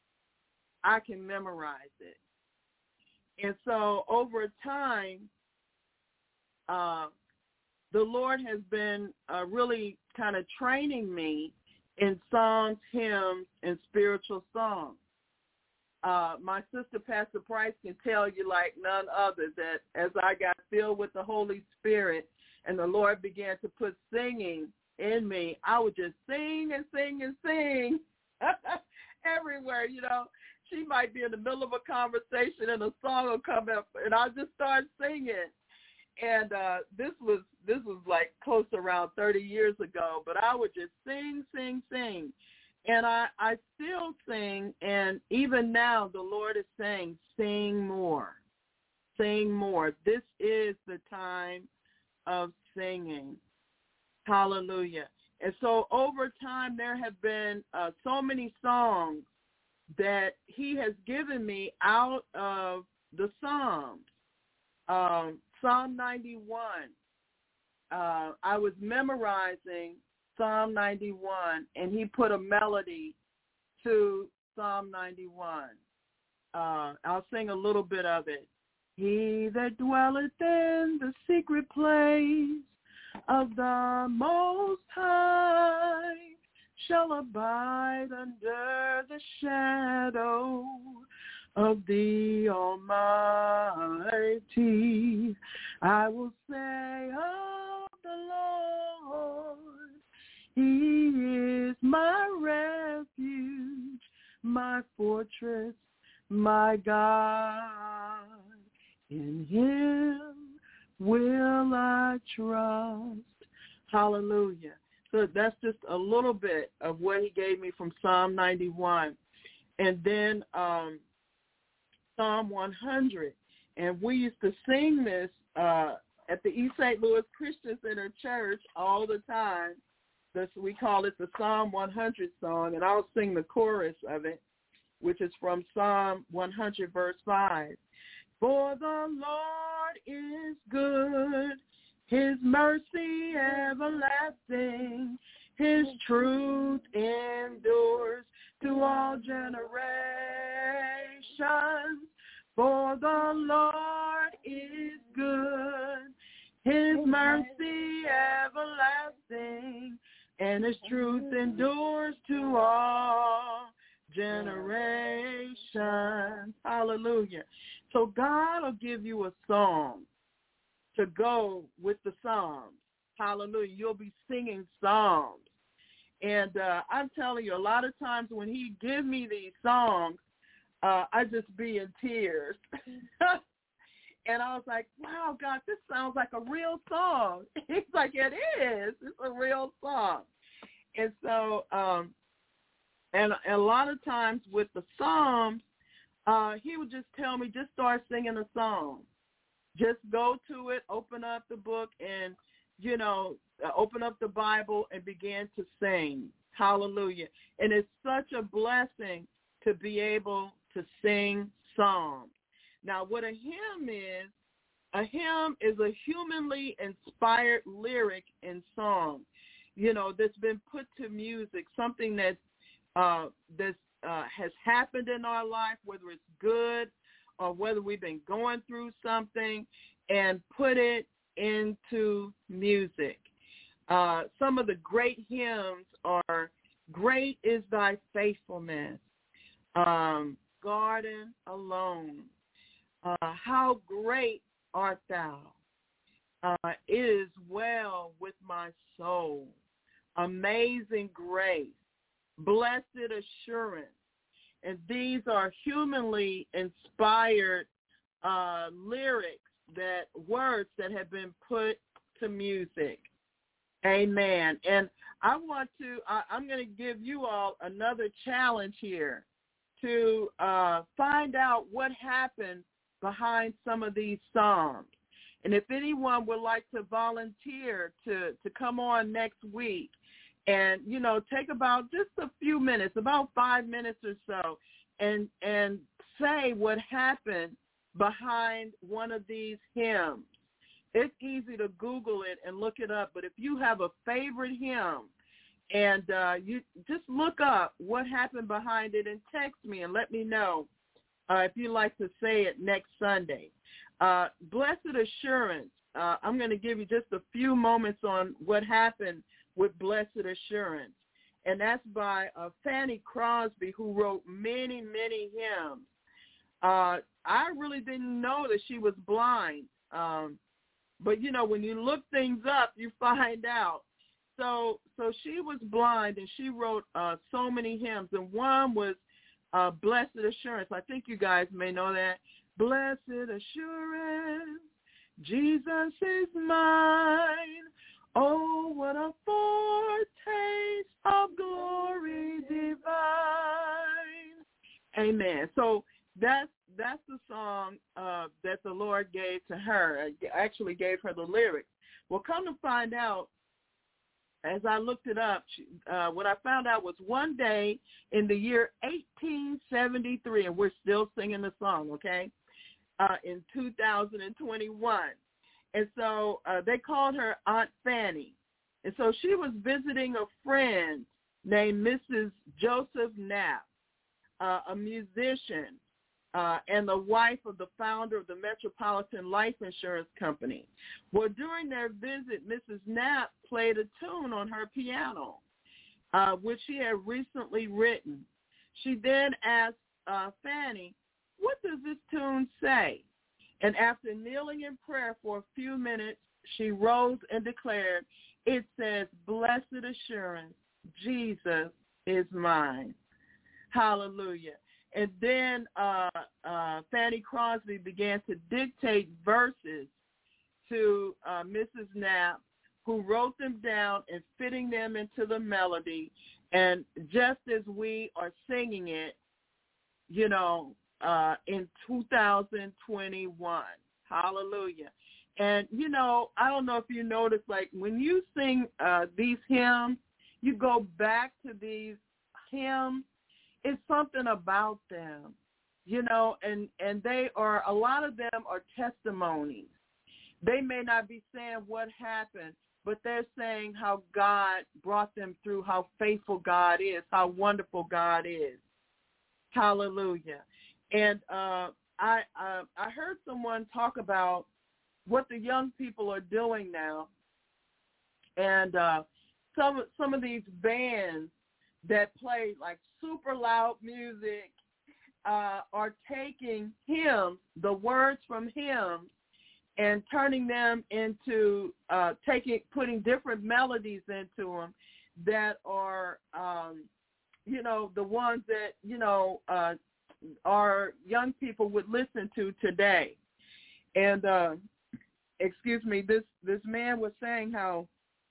I can memorize it. And so over time, uh, the Lord has been uh, really kind of training me in songs, hymns, and spiritual songs. Uh, my sister, Pastor Price, can tell you like none other that as I got filled with the Holy Spirit and the Lord began to put singing in me, I would just sing and sing and sing everywhere, you know. She might be in the middle of a conversation and a song will come up and I'll just start singing. And uh, this was this was like close to around thirty years ago, but I would just sing, sing, sing. And I, I still sing, and even now the Lord is saying, sing more, sing more. This is the time of singing. Hallelujah. And so over time there have been uh, so many songs that he has given me out of the Psalms. Um, Psalm ninety-one, uh, I was memorizing Psalm ninety-one, and he put a melody to Psalm ninety-one. Uh, I'll sing a little bit of it. He that dwelleth in the secret place of the Most High shall abide under the shadow of the Almighty. I will say of the Lord, He is my refuge, my fortress, my God. In Him will I trust. Hallelujah. So that's just a little bit of what he gave me from Psalm ninety-one. And then um, Psalm one hundred. And we used to sing this uh, at the East Saint Louis Christian Center Church all the time. This, we call it the Psalm one hundred song, and I'll sing the chorus of it, which is from Psalm one hundred, verse five. For the Lord is good, His mercy everlasting, His truth endures to all generations. For the Lord is good, His mercy everlasting, and His truth endures to all generations. Hallelujah. So God will give you a song to go with the Psalms. Hallelujah. You'll be singing Psalms. And uh, I'm telling you, a lot of times when he gives me these songs, uh, I just be in tears. And I was like, wow, God, this sounds like a real song. He's like, it is. It's a real song. And so, um, and, and a lot of times with the Psalms, uh, he would just tell me, just start singing a song. Just go to it, open up the book, and, you know, uh, open up the Bible and begin to sing. Hallelujah. And it's such a blessing to be able to sing psalms. Now, what a hymn is, a hymn is a humanly inspired lyric and song, you know, that's been put to music, something that's, uh, that's, uh, has happened in our life, whether it's good or whether we've been going through something, and put it into music. Uh, some of the great hymns are, Great is Thy Faithfulness, um, Garden Alone, uh, How Great Art Thou, uh, It Is Well With My Soul, Amazing Grace, Blessed Assurance. And these are humanly inspired uh, lyrics, that words that have been put to music. Amen. And I want to, I, I'm going to give you all another challenge here to uh, find out what happened behind some of these psalms. And if anyone would like to volunteer to, to come on next week and, you know, take about just a few minutes, about five minutes or so, and and say what happened behind one of these hymns. It's easy to Google it and look it up, but if you have a favorite hymn, and uh, you just look up what happened behind it and text me and let me know uh, if you'd like to say it next Sunday. Uh, Blessed Assurance, uh, I'm going to give you just a few moments on what happened with Blessed Assurance. And that's by uh, Fanny Crosby, who wrote many, many hymns. Uh, I really didn't know that she was blind. Um, but, you know, when you look things up, you find out. So so she was blind, and she wrote uh, so many hymns. And one was uh, Blessed Assurance. I think you guys may know that. Blessed Assurance, Jesus is mine. Oh, what a foretaste of glory divine. Amen. So that's that's the song uh, that the Lord gave to her. I actually gave her the lyrics. Well, come to find out, as I looked it up, uh, what I found out was one day in the year eighteen seventy-three, and we're still singing the song, okay, uh, in two thousand twenty-one. And so uh, they called her Aunt Fanny. And so she was visiting a friend named Missus Joseph Knapp, uh, a musician, uh, and the wife of the founder of the Metropolitan Life Insurance Company. Well, during their visit, Missus Knapp played a tune on her piano, uh, which she had recently written. She then asked uh, Fanny, what does this tune say? And after kneeling in prayer for a few minutes, she rose and declared, it says, blessed assurance, Jesus is mine. Hallelujah. And then uh, uh, Fanny Crosby began to dictate verses to uh, Missus Knapp, who wrote them down and fitting them into the melody. And just as we are singing it, you know, uh, in two thousand twenty-one, hallelujah. And, you know, I don't know if you notice, like, when you sing uh, these hymns, you go back to these hymns, it's something about them, you know, and, and they are, a lot of them are testimonies. They may not be saying what happened, but they're saying how God brought them through, how faithful God is, how wonderful God is. Hallelujah. And uh, I, uh, I heard someone talk about what the young people are doing now. And uh, some, some of these bands that play like super loud music uh, are taking hymns, the words from hymns, and turning them into uh, taking, putting different melodies into them that are, um, you know, the ones that, you know, uh, our young people would listen to today. And, uh, excuse me, this, this man was saying how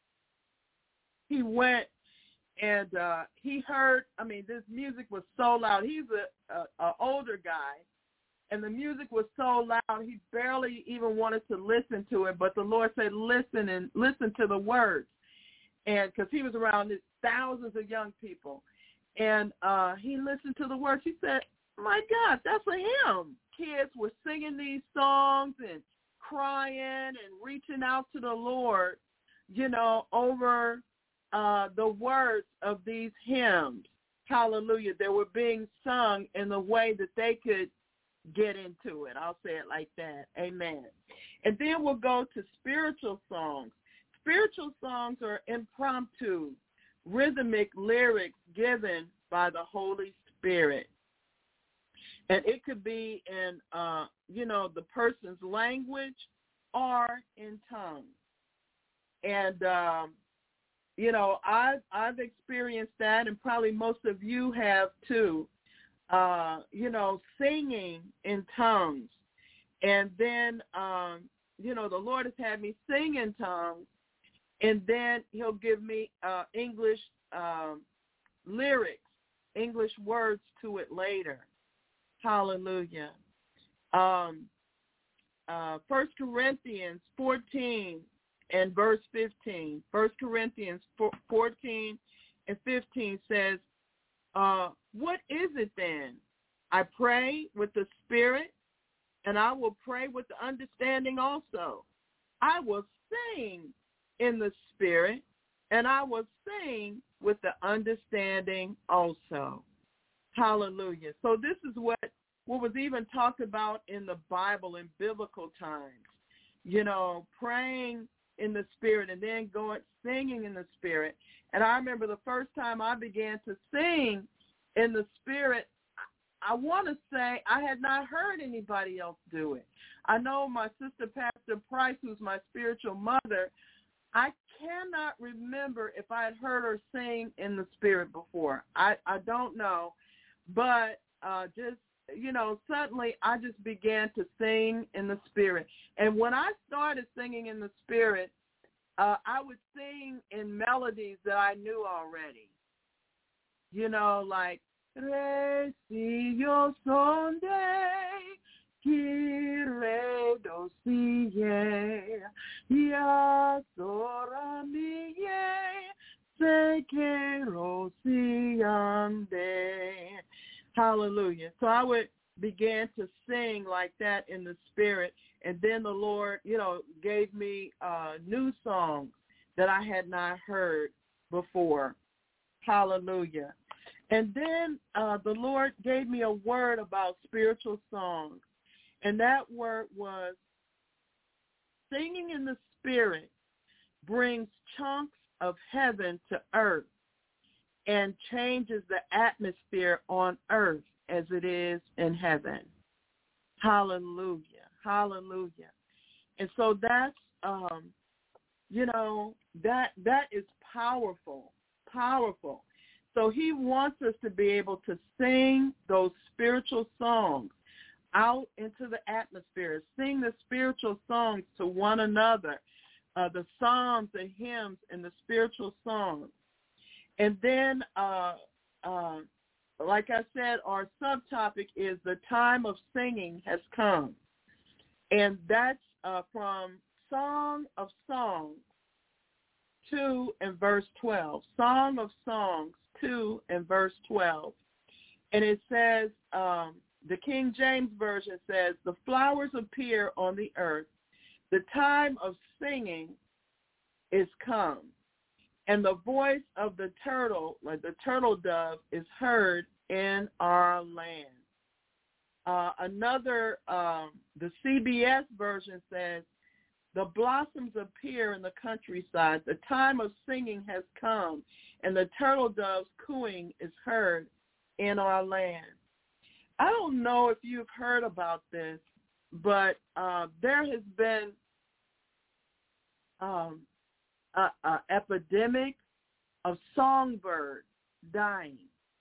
he went and uh, he heard, I mean, this music was so loud. He's a, a, a older guy. And the music was so loud, he barely even wanted to listen to it. But the Lord said, listen and listen to the words. And because he was around this thousands of young people. And uh, he listened to the words. He said, my God, that's a hymn. Kids were singing these songs and crying and reaching out to the Lord, you know, over uh, the words of these hymns. Hallelujah. They were being sung in the way that they could get into it. I'll say it like that. Amen. And then we'll go to spiritual songs. Spiritual songs are impromptu, rhythmic lyrics given by the Holy Spirit. And it could be in, uh, you know, the person's language or in tongues. And, um, you know, I've, I've experienced that, and probably most of you have too. Uh, you know, singing in tongues. And then, um, you know, the Lord has had me sing in tongues, and then he'll give me uh, English um, lyrics, English words to it later. Hallelujah. Um, uh, First Corinthians fourteen and verse fifteen. First Corinthians fourteen and fifteen says, uh, what is it then? I pray with the Spirit, and I will pray with the understanding also. I will sing in the Spirit, and I will sing with the understanding also. Hallelujah. So this is what, what was even talked about in the Bible in biblical times. You know, praying in the Spirit and then going singing in the Spirit. And I remember the first time I began to sing in the Spirit, I want to say I had not heard anybody else do it. I know my sister, Pastor Price, who's my spiritual mother, I cannot remember if I had heard her sing in the Spirit before. I, I don't know. But uh, just, you know, suddenly I just began to sing in the Spirit. And when I started singing in the Spirit, uh, I would sing in melodies that I knew already. You know, like, Re si yo son de ki re do si ye ya sora mi ye se que ro si ande. Hallelujah. So I would begin to sing like that in the Spirit, and then the Lord, you know, gave me uh, new songs that I had not heard before. Hallelujah. And then uh, the Lord gave me a word about spiritual songs, and that word was singing in the Spirit brings chunks of heaven to earth and changes the atmosphere on earth as it is in heaven. Hallelujah. Hallelujah. And so that's, um, you know, that that is powerful, powerful. So he wants us to be able to sing those spiritual songs out into the atmosphere, sing the spiritual songs to one another, uh, the psalms, the hymns, and the spiritual songs. And then, uh, uh, like I said, our subtopic is the time of singing has come. And that's uh, from Song of Songs two and verse twelve. Song of Songs two and verse twelve. And it says, um, the King James Version says, the flowers appear on the earth. The time of singing is come. And the voice of the turtle, like the turtle dove, is heard in our land. Uh, another, um, the C B S version says, the blossoms appear in the countryside. The time of singing has come, and the turtle dove's cooing is heard in our land. I don't know if you've heard about this, but uh, there has been um, an epidemic of songbirds dying.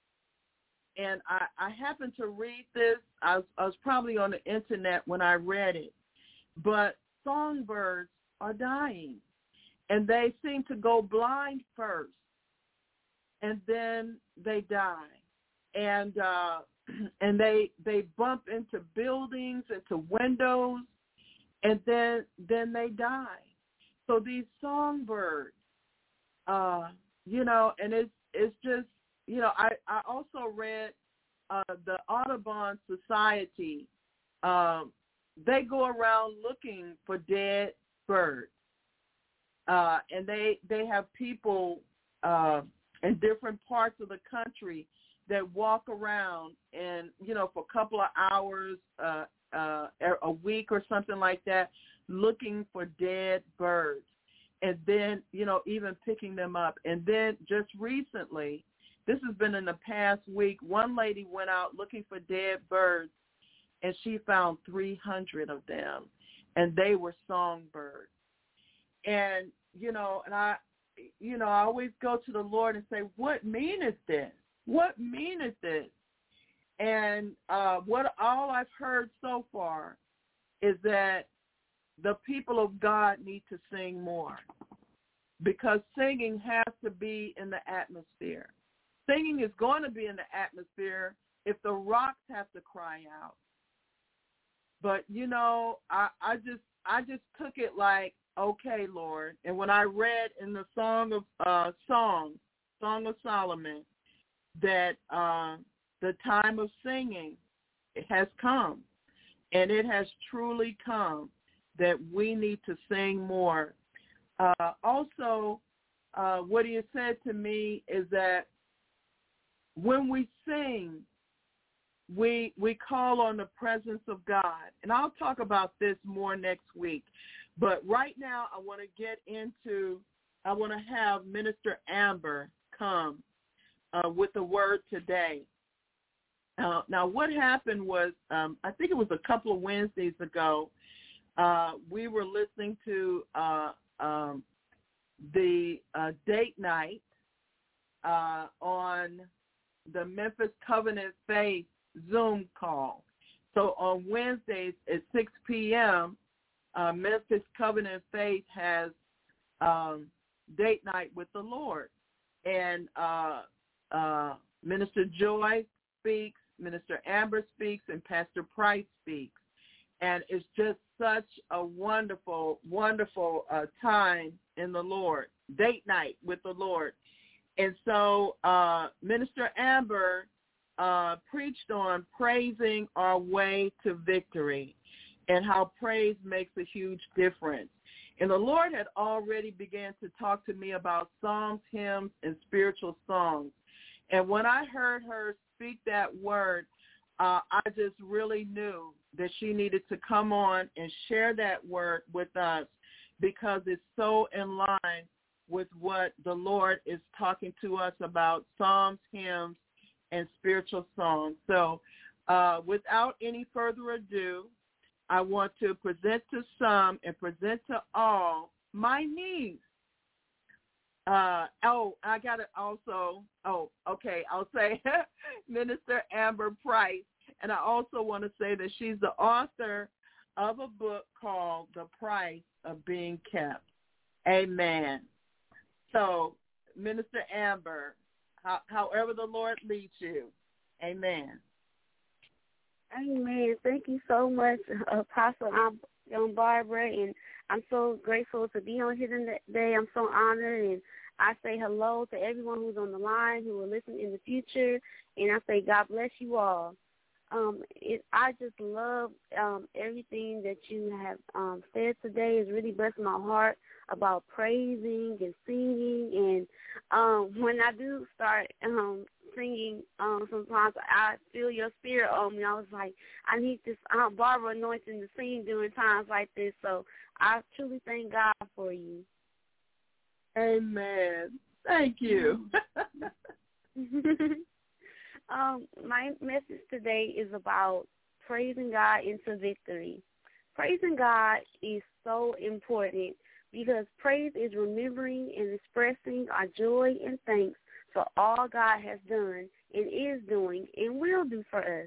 And I, I happened to read this. I was, I was probably on the internet when I read it. But songbirds are dying, and they seem to go blind first, and then they die. And uh, and they they bump into buildings, into windows, and then then they die. So these songbirds, uh, you know, and it's it's just, you know, I, I also read uh, the Audubon Society. Um, they go around looking for dead birds, uh, and they they have people uh, in different parts of the country that walk around and, you know, for a couple of hours uh, uh, a week or something like that, looking for dead birds, and then, you know, even picking them up. And then just recently, this has been in the past week, one lady went out looking for dead birds, and she found three hundred of them, and they were songbirds. And, you know, and I, you know, I always go to the Lord and say, what meaneth this? What meaneth this? And uh, what all I've heard so far is that the people of God need to sing more, because singing has to be in the atmosphere. Singing is going to be in the atmosphere if the rocks have to cry out. But, you know, I, I just I just took it like, okay, Lord. And when I read in the Song of uh, Songs, Song of Solomon, that uh, the time of singing has come, and it has truly come, that we need to sing more. Uh, also, uh, what he has said to me is that when we sing, we we call on the presence of God. And I'll talk about this more next week. But right now I want to get into, I want to have Minister Amber come uh, with the word today. Uh, now, what happened was, um, I think it was a couple of Wednesdays ago, uh, we were listening to uh, um, the uh, date night uh, on the Memphis Covenant Faith Zoom call. So on Wednesdays at six p.m., uh, Memphis Covenant Faith has um, date night with the Lord. And uh, uh, Minister Joy speaks, Minister Amber speaks, and Pastor Price speaks. And it's just such a wonderful, wonderful uh, time in the Lord, date night with the Lord. And so uh, Minister Amber uh, preached on praising our way to victory and how praise makes a huge difference. And the Lord had already began to talk to me about psalms, hymns, and spiritual songs. And when I heard her speak that word, uh, I just really knew that she needed to come on and share that word with us, because it's so in line with what the Lord is talking to us about, psalms, hymns, and spiritual songs. So uh, without any further ado, I want to present to some and present to all my niece. Uh, oh, I got to also, oh, okay, I'll say Minister Amber Price. And I also want to say that she's the author of a book called The Price of Being Kept. Amen. So, Minister Amber, how, however the Lord leads you. Amen. Amen. Thank you so much, Apostle um, Barbara, and I'm so grateful to be on here today. I'm so honored, and I say hello to everyone who's on the line who will listen in the future, and I say God bless you all. Um, it, I just love um, everything that you have um, said today. It's really blessed my heart about praising and singing. And um, when I do start um, singing, um, sometimes I feel your spirit on me. I was like, I need this Aunt Barbara anointing to sing during times like this. So I truly thank God for you. Amen. Thank you. Um, my message today is about praising God into victory. Praising God is so important because praise is remembering and expressing our joy and thanks for all God has done and is doing and will do for us.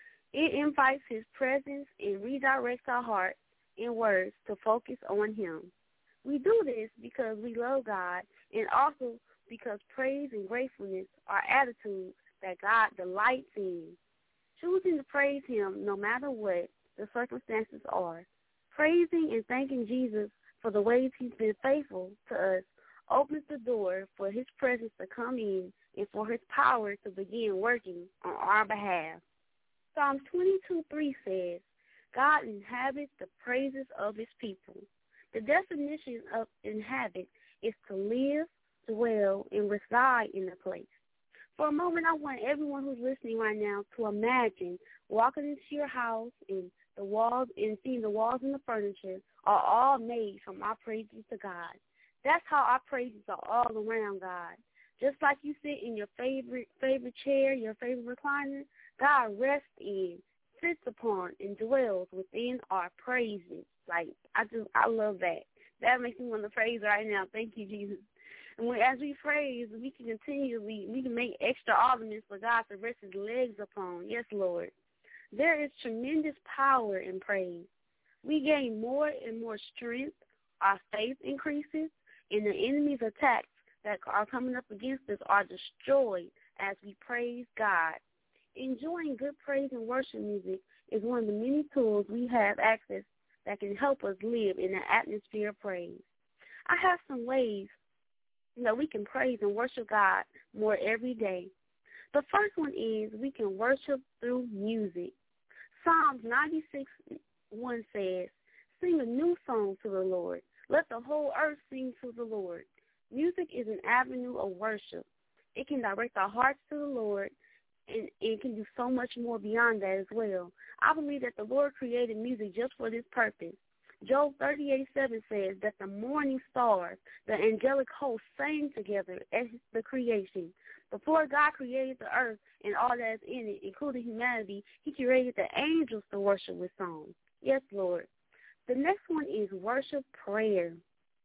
It invites his presence and redirects our hearts and words to focus on him. We do this because we love God and also because praise and gratefulness are attitudes that God delights in. Choosing to praise him no matter what the circumstances are. Praising and thanking Jesus for the ways he's been faithful to us opens the door for his presence to come in and for his power to begin working on our behalf. Psalms twenty-two three says, God inhabits the praises of his people. The definition of inhabit is to live, dwell, and reside in a place. For a moment, I want everyone who's listening right now to imagine walking into your house and the walls and seeing the walls and the furniture are all made from our praises to God. That's how our praises are all around God. Just like you sit in your favorite favorite chair, your favorite recliner, God rests in, sits upon, and dwells within our praises. Like, I just, I love that. That makes me want to praise right now. Thank you, Jesus. And when, as we praise, we can continually, we can make extra ornaments for God to rest his legs upon. Yes, Lord. There is tremendous power in praise. We gain more and more strength. Our faith increases, and the enemy's attacks that are coming up against us are destroyed as we praise God. Enjoying good praise and worship music is one of the many tools we have access that can help us live in an atmosphere of praise. I have some ways that we can praise and worship God more every day. The first one is we can worship through music. Psalms ninety-six one says, sing a new song to the Lord. Let the whole earth sing to the Lord. Music is an avenue of worship. It can direct our hearts to the Lord, and it can do so much more beyond that as well. I believe that the Lord created music just for this purpose. Job thirty-eight seven says that the morning stars, the angelic hosts, sang together at the creation. Before God created the earth and all that is in it, including humanity, he created the angels to worship with songs. Yes, Lord. The next one is worship prayer.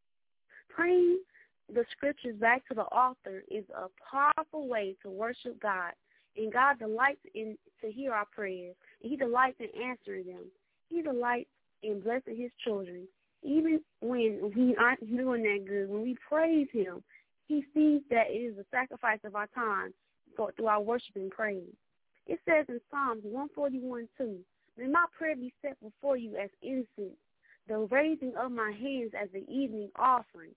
Praying the scriptures back to the author is a powerful way to worship God, and God delights in to hear our prayers, and he delights in answering them. He delights in blessing his children. Even when we aren't doing that good, when we praise him, he sees that it is a sacrifice of our time through our worship and praise. It says in Psalms one forty-one two, may my prayer be set before you as incense, the raising of my hands as the evening offering.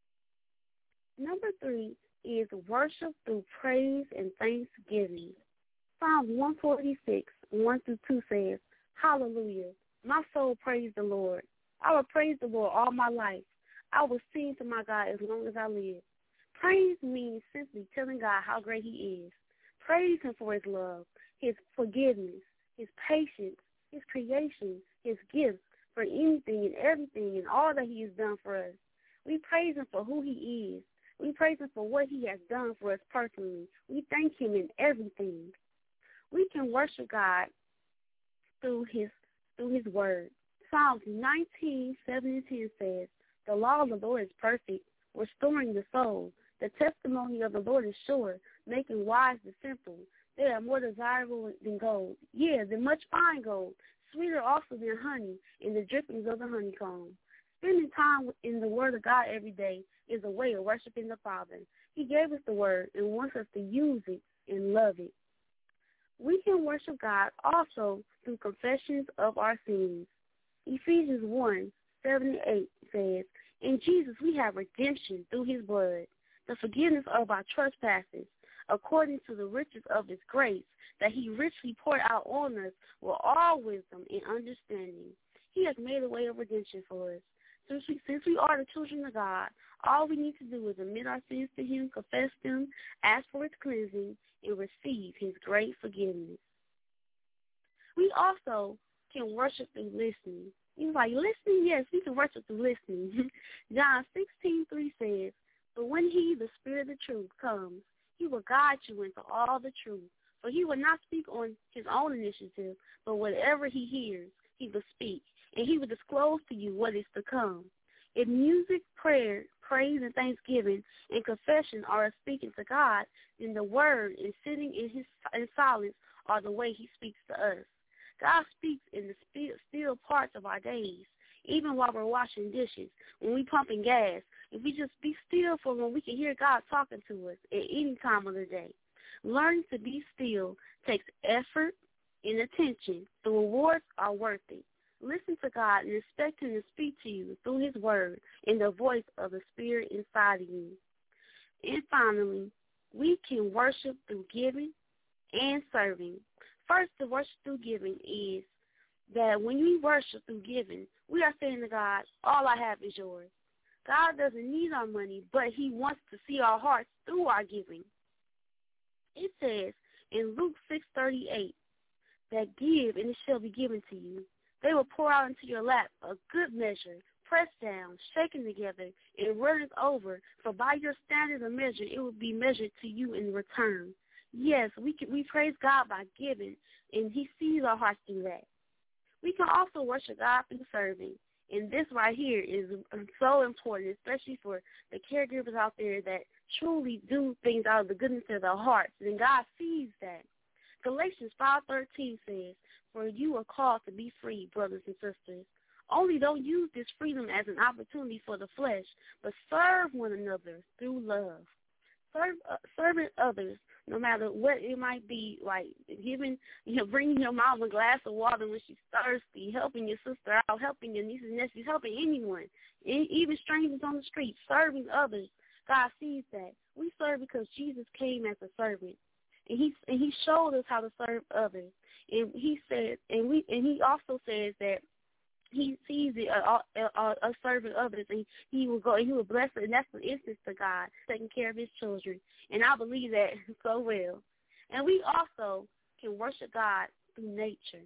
Number three is worship through praise and thanksgiving. Psalms one forty-six one through two says, hallelujah. My soul praise the Lord. I will praise the Lord all my life. I will sing to my God as long as I live. Praise means simply telling God how great he is. Praise him for his love, his forgiveness, his patience, his creation, his gifts, for anything and everything and all that he has done for us. We praise him for who he is. We praise him for what he has done for us personally. We thank him in everything. We can worship God through his through his word. Psalms nineteen, seven and ten says, the law of the Lord is perfect, restoring the soul. The testimony of the Lord is sure, making wise the simple. They are more desirable than gold, yeah, than much fine gold, sweeter also than honey and the drippings of the honeycomb. Spending time in the Word of God every day is a way of worshiping the Father. He gave us the Word and wants us to use it and love it. We can worship God also through confessions of our sins. Ephesians one, seven and eight says, in Jesus we have redemption through his blood, the forgiveness of our trespasses, according to the riches of his grace, that he richly poured out on us with all wisdom and understanding. He has made a way of redemption for us. Since we, since we are the children of God, all we need to do is admit our sins to him, confess them, ask for his cleansing, and receive his great forgiveness. We also can worship through listening. He's like, listening? Yes, we can worship through listening. John sixteen three says, but when he, the Spirit of the truth, comes, he will guide you into all the truth. For he will not speak on his own initiative, but whatever he hears, he will speak, and he will disclose to you what is to come. If music, prayer, praise, and thanksgiving, and confession are speaking to God, then the word and sitting in his in silence are the way he speaks to us. God speaks in the still parts of our days, even while we're washing dishes, when we're pumping gas. If we just be still for when we can hear God talking to us at any time of the day. Learning to be still takes effort and attention. The rewards are worth it. Listen to God and expect him to speak to you through his word and the voice of the Spirit inside of you. And finally, we can worship through giving and serving. First, the worship through giving is that when we worship through giving, we are saying to God, all I have is yours. God doesn't need our money, but he wants to see our hearts through our giving. It says in Luke six thirty-eight that give and it shall be given to you. They will pour out into your lap a good measure, pressed down, shaken together, and running over. For by your standard of measure, it will be measured to you in return. Yes, we can, we praise God by giving, and he sees our hearts through that. We can also worship God through serving, and this right here is so important, especially for the caregivers out there that truly do things out of the goodness of their hearts, and God sees that. Galatians five thirteen says, for you are called to be free, brothers and sisters. Only don't use this freedom as an opportunity for the flesh, but serve one another through love. Serve, uh, serving others, no matter what it might be, like giving, you know, bringing your mom a glass of water when she's thirsty, helping your sister out, helping your nieces and nephews, helping anyone, even strangers on the street, serving others. God sees that. We serve because Jesus came as a servant, and he and he showed us how to serve others. And he said, and we and he also says that he sees it, uh, uh, uh, uh, serving others, and he will go, and he will bless it, and that's the instance to God, taking care of his children. And I believe that so well. And we also can worship God through nature.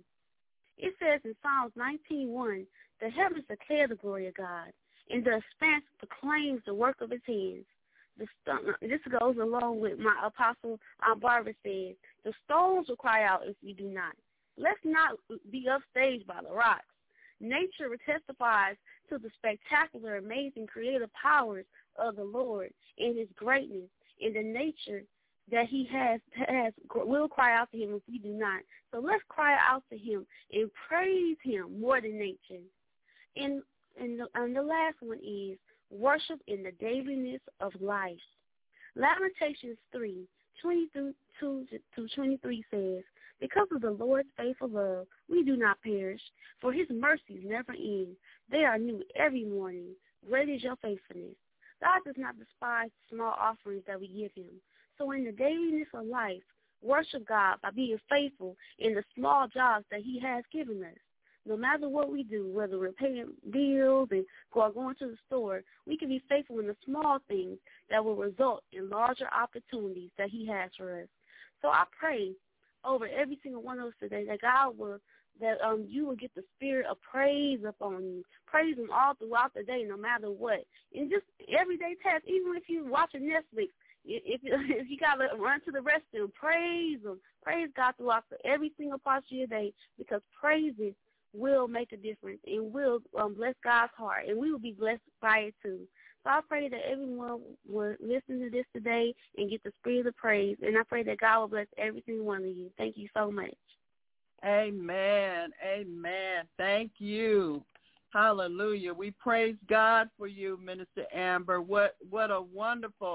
It says in Psalms nineteen one, the heavens declare the glory of God, and the expanse proclaims the work of his hands. The st- this goes along with my apostle um, Barbara says, the stones will cry out if we do not. Let's not be upstaged by the rocks. Nature testifies to the spectacular, amazing, creative powers of the Lord and his greatness, and the nature that he has has will cry out to him if we do not. So let's cry out to him and praise him more than nature. And and the, and the last one is worship in the dailiness of life. Lamentations three twenty-two to twenty-three says, because of the Lord's faithful love, we do not perish, for his mercies never end. They are new every morning. Great is your faithfulness. God does not despise small offerings that we give him. So in the dailiness of life, worship God by being faithful in the small jobs that he has given us. No matter what we do, whether we're paying bills and or going to the store, we can be faithful in the small things that will result in larger opportunities that he has for us. So I pray over every single one of us today that God will, that um you will get the spirit of praise upon you. Praise him all throughout the day, no matter what. And just everyday tasks, even if you're watching Netflix, If if you got to run to the restroom, praise Him. Praise God throughout the, every single part of your day, because praises will make a difference and will um, bless God's heart, and we will be blessed by it too. So I pray that everyone will listen to this today and get the spirit of praise, and I pray that God will bless every single one of you. Thank you so much. Amen. Amen. Thank you. Hallelujah. We praise God for you, Minister Amber. What what a wonderful.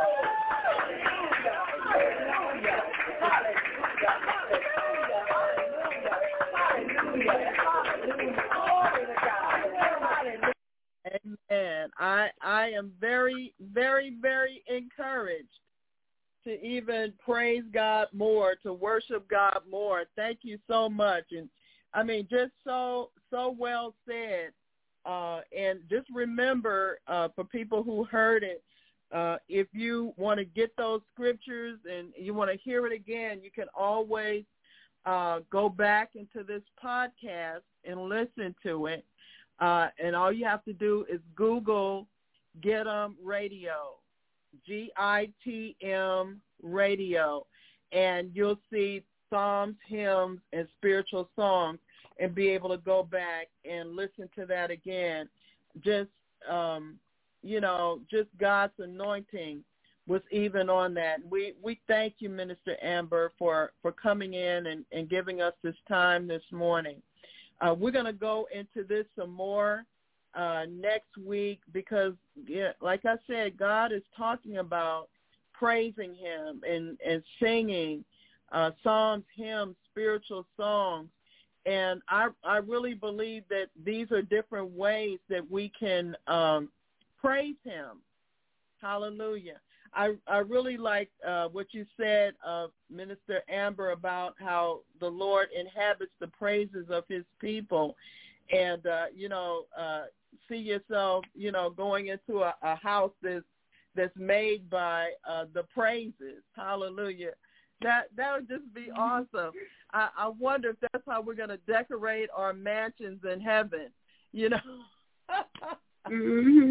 Amen. I I am very, very, very encouraged to even praise God more, to worship God more. Thank you so much. And I mean, just so, so well said. Uh, and just remember, uh, for people who heard it, uh, if you want to get those scriptures and you want to hear it again, you can always uh, go back into this podcast and listen to it. Uh, and all you have to do is Google Get 'em Radio, G I T M Radio, and you'll see Psalms, hymns, and spiritual songs, and be able to go back and listen to that again. Just, um, you know, just God's anointing was even on that. We we thank you, Minister Amber, for, for coming in and, and giving us this time this morning. Uh, we're going to go into this some more uh, next week because, yeah, like I said, God is talking about praising him and, and singing uh, psalms, hymns, spiritual songs. And I, I really believe that these are different ways that we can um, praise him. Hallelujah. I, I really like uh, what you said, uh, Minister Amber, about how the Lord inhabits the praises of his people. And, uh, you know, uh, see yourself, you know, going into a, a house that's, that's made by uh, the praises. Hallelujah. That that would just be awesome. I, I wonder if that's how we're going to decorate our mansions in heaven, you know. mm-hmm.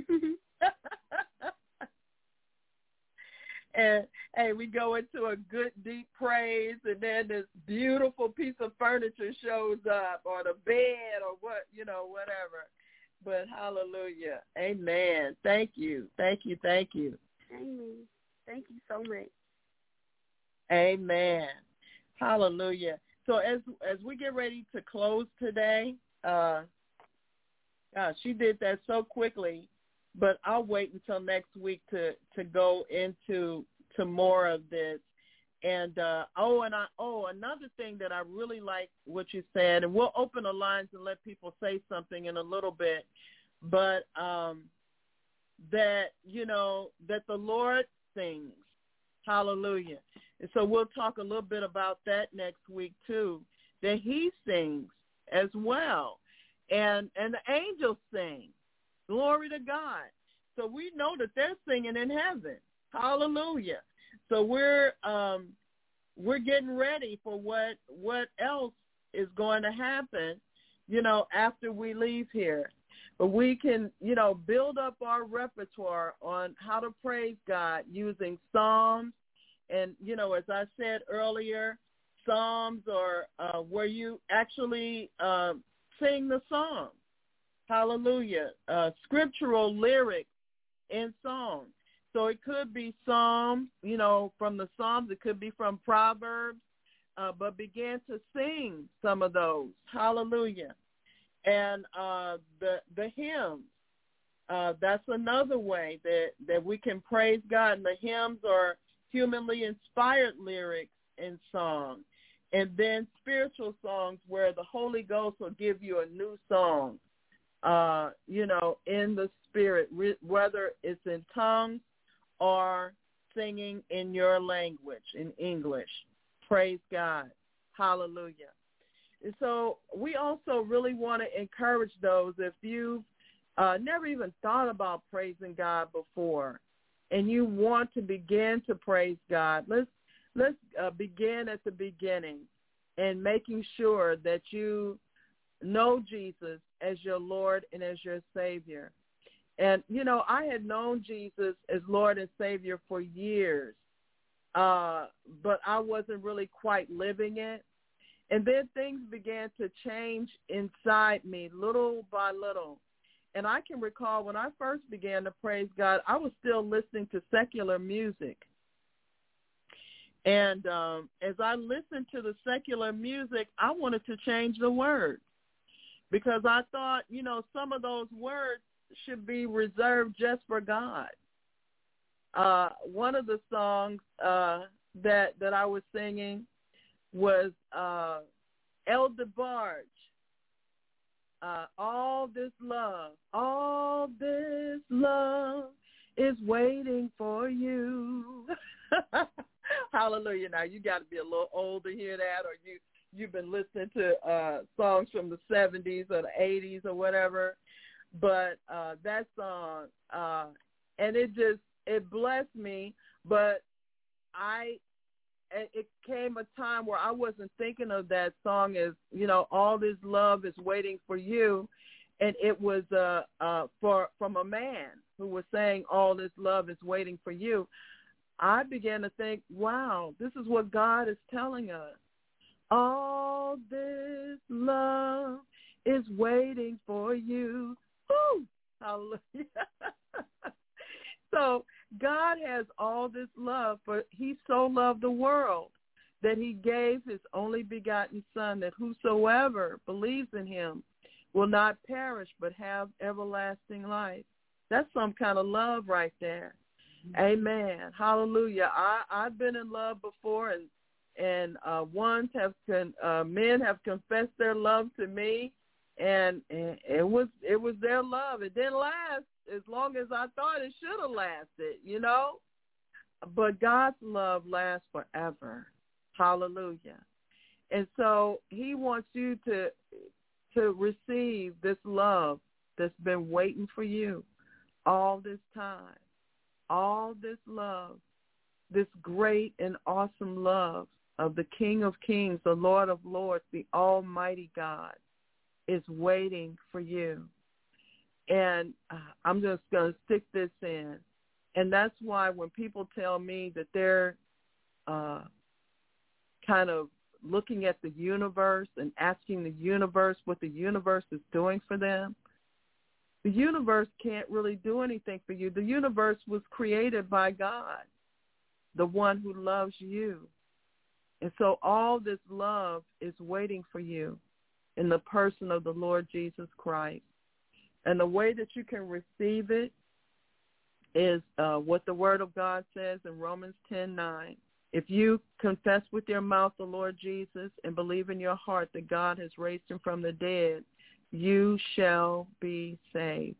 And, hey, we go into a good, deep praise, and then this beautiful piece of furniture shows up, or the bed, or what, you know, whatever. But hallelujah. Amen. Thank you. Thank you. Thank you. Amen. Thank you so much. Amen. Hallelujah. So as as we get ready to close today, uh, gosh, she did that so quickly. But I'll wait until next week to, to go into to more of this. And uh, oh, and I oh another thing that I really like what you said, and we'll open the lines and let people say something in a little bit. But um, that you know that the Lord sings, hallelujah. And so we'll talk a little bit about that next week too. That He sings as well, and and the angels sing. Glory to God. So we know that they're singing in heaven. Hallelujah. So we're um, we're getting ready for what what else is going to happen, you know, after we leave here. But we can, you know, build up our repertoire on how to praise God using psalms. And, you know, as I said earlier, psalms are uh, where you actually uh, sing the song. Hallelujah. Uh, scriptural lyrics in songs. So it could be Psalms, you know, from the Psalms. It could be from Proverbs, uh, but begin to sing some of those. Hallelujah. And uh, the the hymns, uh, that's another way that, that we can praise God. And the hymns are humanly inspired lyrics in song. And then spiritual songs where the Holy Ghost will give you a new song. Uh, you know, in the spirit, re- whether it's in tongues or singing in your language, in English. Praise God. Hallelujah. And so we also really want to encourage those, if you've uh, never even thought about praising God before and you want to begin to praise God, let's, let's uh, begin at the beginning and making sure that you know Jesus as your Lord and as your Savior. And, you know, I had known Jesus as Lord and Savior for years, uh, but I wasn't really quite living it. And then things began to change inside me little by little. And I can recall when I first began to praise God, I was still listening to secular music. And um, as I listened to the secular music, I wanted to change the words because I thought, you know, some of those words should be reserved just for God. Uh, one of the songs uh, that that I was singing was uh, El DeBarge. Uh, all this love, all this love is waiting for you. Hallelujah. Now, you got to be a little old to hear that, or you, you've been listening to uh, songs from the seventies or the eighties or whatever. But uh, that song, uh, and it just, it blessed me, but I, it came a time where I wasn't thinking of that song as, you know, all this love is waiting for you. And it was uh, uh, for from a man who was saying all this love is waiting for you. I began to think, wow, this is what God is telling us. All this love is waiting for you. Woo! Hallelujah. So God has all this love, for he so loved the world that he gave his only begotten Son, that whosoever believes in him will not perish but have everlasting life. That's some kind of love right there. Mm-hmm. Amen. Hallelujah. I, I've been in love before, and and uh, ones have con, uh, men have confessed their love to me, and, and it was it was their love. It didn't last as long as I thought it should have lasted, you know. But God's love lasts forever. Hallelujah. And so he wants you to to receive this love that's been waiting for you all this time. All this love, this great and awesome love of the King of Kings, the Lord of Lords, the Almighty God, is waiting for you. And uh, I'm just going to stick this in. And that's why when people tell me that they're uh, kind of looking at the universe and asking the universe what the universe is doing for them, the universe can't really do anything for you. The universe was created by God, the one who loves you. And so all this love is waiting for you in the person of the Lord Jesus Christ. And the way that you can receive it is uh, what the Word of God says in Romans ten nine. If you confess with your mouth the Lord Jesus and believe in your heart that God has raised him from the dead, you shall be saved.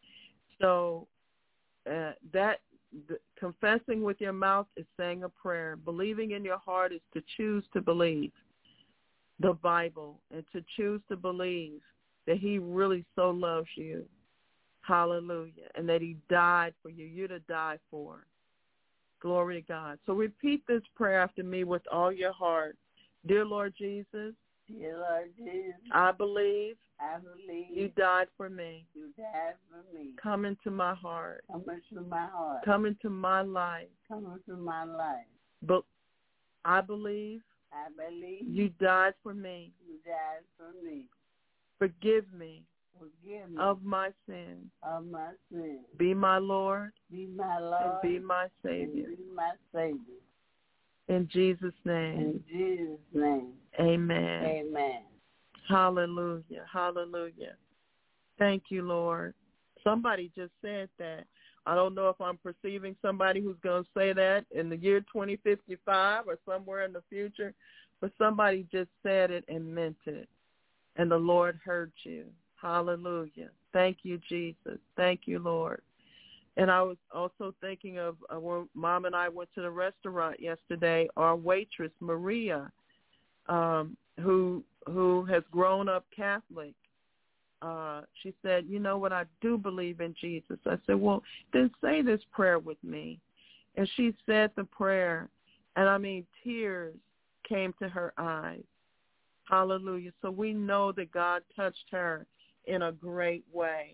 So uh, that the, confessing with your mouth is saying a prayer. Believing in your heart is to choose to believe the Bible and to choose to believe that he really so loves you. Hallelujah. And that he died for you, you to die for. Glory to God. So repeat this prayer after me with all your heart. Dear Lord Jesus, Dear Lord Jesus, I believe I believe you died for me. you died for me. Come into my heart. Come into my heart. Come into my life. Come into my life. But I believe I believe you died for me. you died for me. Forgive me Forgive me of my sins. of my sins. Be my Lord Be my Lord and be my and Savior. be my Savior. In Jesus' name, In Jesus' name, amen. amen. Hallelujah. Hallelujah. Thank you, Lord. Somebody just said that. I don't know if I'm perceiving somebody who's going to say that in the year twenty fifty-five or somewhere in the future, but somebody just said it and meant it, and the Lord heard you. Hallelujah. Thank you, Jesus. Thank you, Lord. And I was also thinking of uh, when Mom and I went to the restaurant yesterday, our waitress, Maria, um, who who has grown up Catholic, uh, she said, you know what, I do believe in Jesus. I said, well, then say this prayer with me. And she said the prayer, and I mean, tears came to her eyes. Hallelujah. So we know that God touched her in a great way.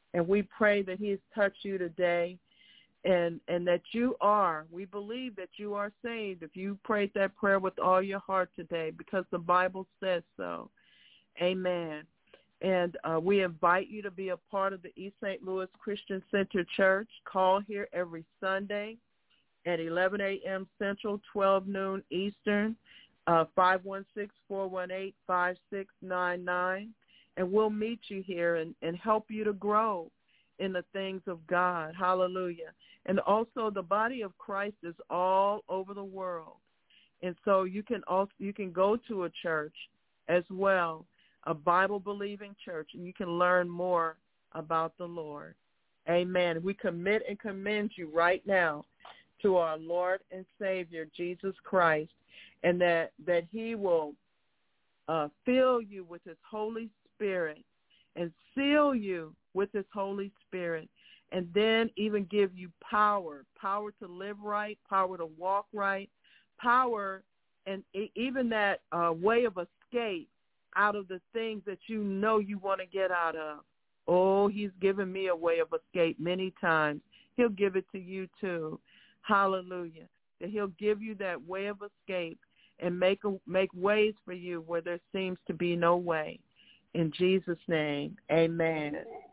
And we pray that he has touched you today and, and that you are, we believe that you are saved if you prayed that prayer with all your heart today because the Bible says so. Amen. And uh, we invite you to be a part of the East Saint Louis Christian Center Church. Call here every Sunday at eleven a.m. Central, twelve noon Eastern, uh, five one six, four one eight, five six nine nine. And we'll meet you here and, and help you to grow in the things of God. Hallelujah. And also the body of Christ is all over the world. And so you can also you can go to a church as well, a Bible-believing church, and you can learn more about the Lord. Amen. We commit and commend you right now to our Lord and Savior, Jesus Christ, and that, that he will uh, fill you with his Holy Spirit and seal you with his Holy Spirit, and then even give you power, power to live right, power to walk right, power, and even that uh, way of escape out of the things that you know you want to get out of. Oh, he's given me a way of escape many times. He'll give it to you too. Hallelujah. That he'll give you that way of escape and make a, make ways for you where there seems to be no way. In Jesus' name, amen.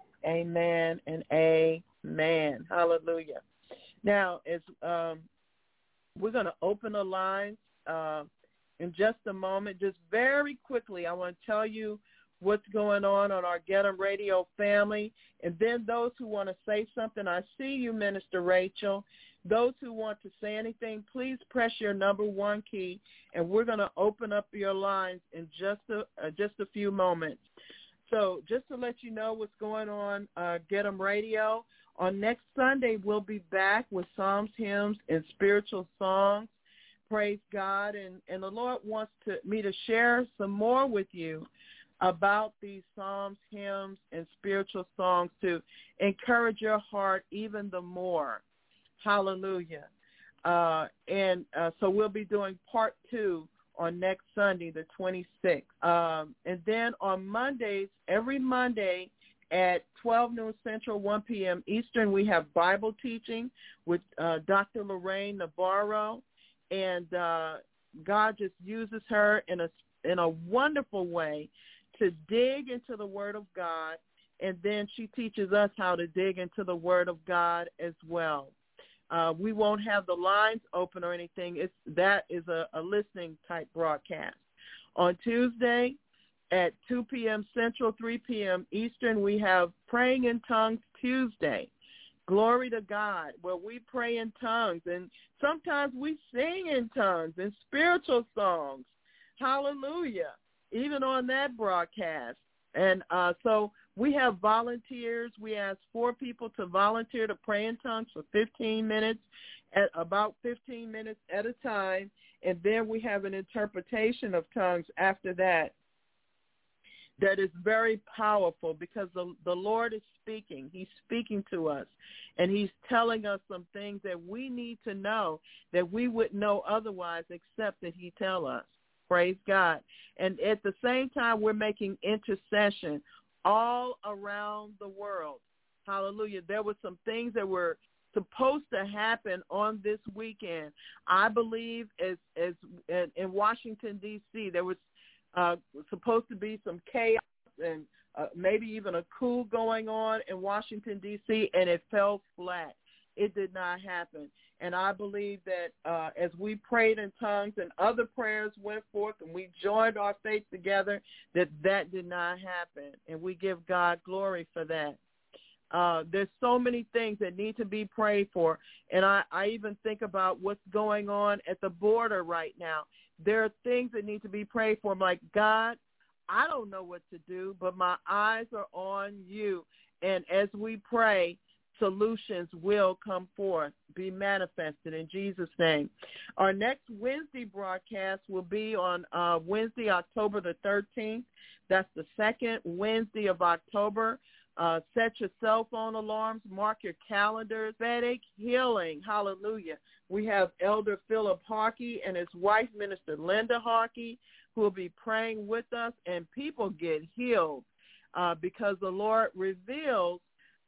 Amen and amen. Hallelujah. Now, as um, we're going to open the lines uh, in just a moment. Just very quickly, I want to tell you what's going on on our Get 'em Radio family. And then those who want to say something, I see you, Minister Rachel. Those who want to say anything, please press your number one key, and we're going to open up your lines in just a, uh, just a few moments. So just to let you know what's going on, uh, Get 'em Radio, on next Sunday we'll be back with Psalms, hymns, and spiritual songs. Praise God. And, and the Lord wants to, me to share some more with you about these Psalms, hymns, and spiritual songs to encourage your heart even the more. Hallelujah. Uh, and uh, so we'll be doing part two on next Sunday, the twenty-sixth. Um, and then on Mondays, every Monday at twelve noon Central, one p.m. Eastern, we have Bible teaching with uh, Doctor Lorraine Navarro. And uh, God just uses her in a, in a wonderful way to dig into the Word of God. And then she teaches us how to dig into the Word of God as well. Uh, we won't have the lines open or anything. It's, that is a, a listening type broadcast. On Tuesday at two p.m. Central, three p.m. Eastern, we have Praying in Tongues Tuesday. Glory to God, where we pray in tongues. And sometimes we sing in tongues and spiritual songs. Hallelujah. Even on that broadcast. And uh, so we have volunteers. We ask four people to volunteer to pray in tongues for fifteen minutes, at about fifteen minutes at a time. And then we have an interpretation of tongues after that. That is very powerful because the, the Lord is speaking. He's speaking to us, and he's telling us some things that we need to know that we wouldn't know otherwise except that he tell us. Praise God. And at the same time, we're making intercession all around the world. Hallelujah. There were some things that were supposed to happen on this weekend. I believe as, as in Washington, D C, there was Uh, supposed to be some chaos and uh, maybe even a coup going on in Washington, D C, and it fell flat. It did not happen. And I believe that uh, as we prayed in tongues and other prayers went forth and we joined our faith together, that that did not happen. And we give God glory for that. Uh, there's so many things that need to be prayed for. And I, I even think about what's going on at the border right now. There are things that need to be prayed for. I'm like, God, I don't know what to do, but my eyes are on you. And as we pray, solutions will come forth, be manifested in Jesus' name. Our next Wednesday broadcast will be on uh, Wednesday, October the thirteenth. That's the second Wednesday of October. Uh, set your cell phone alarms, mark your calendars. Prophetic healing, hallelujah. We have Elder Philip Harkey and his wife, Minister Linda Harkey, who will be praying with us, and people get healed uh, because the Lord reveals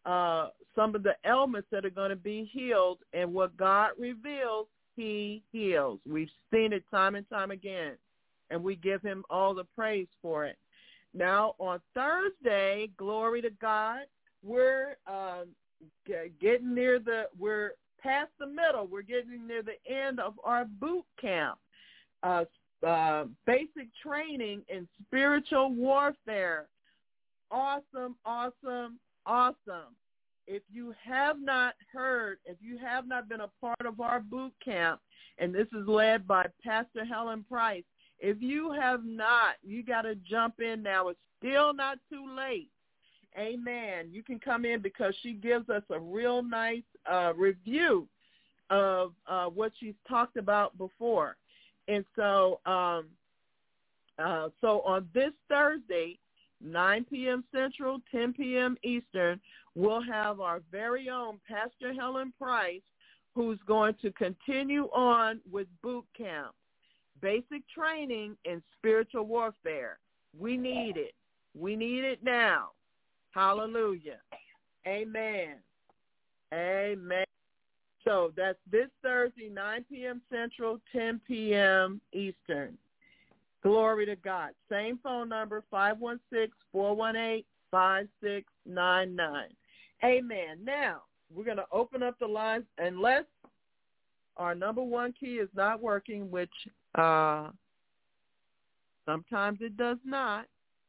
uh, some of the elements that are going to be healed, and what God reveals, he heals. We've seen it time and time again, and we give him all the praise for it. Now, on Thursday, glory to God, we're uh, getting near the, we're past the middle. We're getting near the end of our boot camp, uh, uh, basic training in spiritual warfare. Awesome, awesome, awesome. If you have not heard, if you have not been a part of our boot camp, and this is led by Pastor Helen Price, if you have not, you got to jump in now. It's still not too late. Amen. You can come in because she gives us a real nice uh, review of uh, what she's talked about before. And so, um, uh, so on this Thursday, nine p.m. Central, ten p.m. Eastern, we'll have our very own Pastor Helen Price, who's going to continue on with boot camp, basic training in spiritual warfare. We need it. We need it now. Hallelujah. Amen. Amen. So that's this Thursday, nine p.m. Central, ten p.m. Eastern. Glory to God. Same phone number, five one six, four one eight, five six nine nine. Amen. Now, we're going to open up the lines unless our number one key is not working, which uh, sometimes it does not.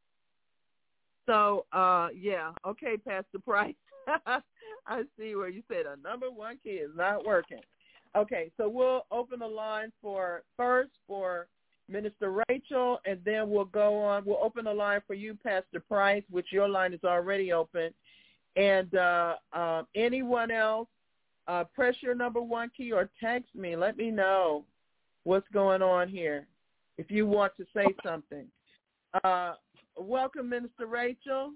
So, uh, yeah. Okay, Pastor Price. I see where you said a number one key is not working. Okay, so we'll open the line for first for Minister Rachel, and then we'll go on. We'll open the line for you, Pastor Price, which your line is already open. And uh, uh, anyone else, uh, press your number one key or text me. Let me know what's going on here if you want to say something. Uh, welcome, Minister Rachel.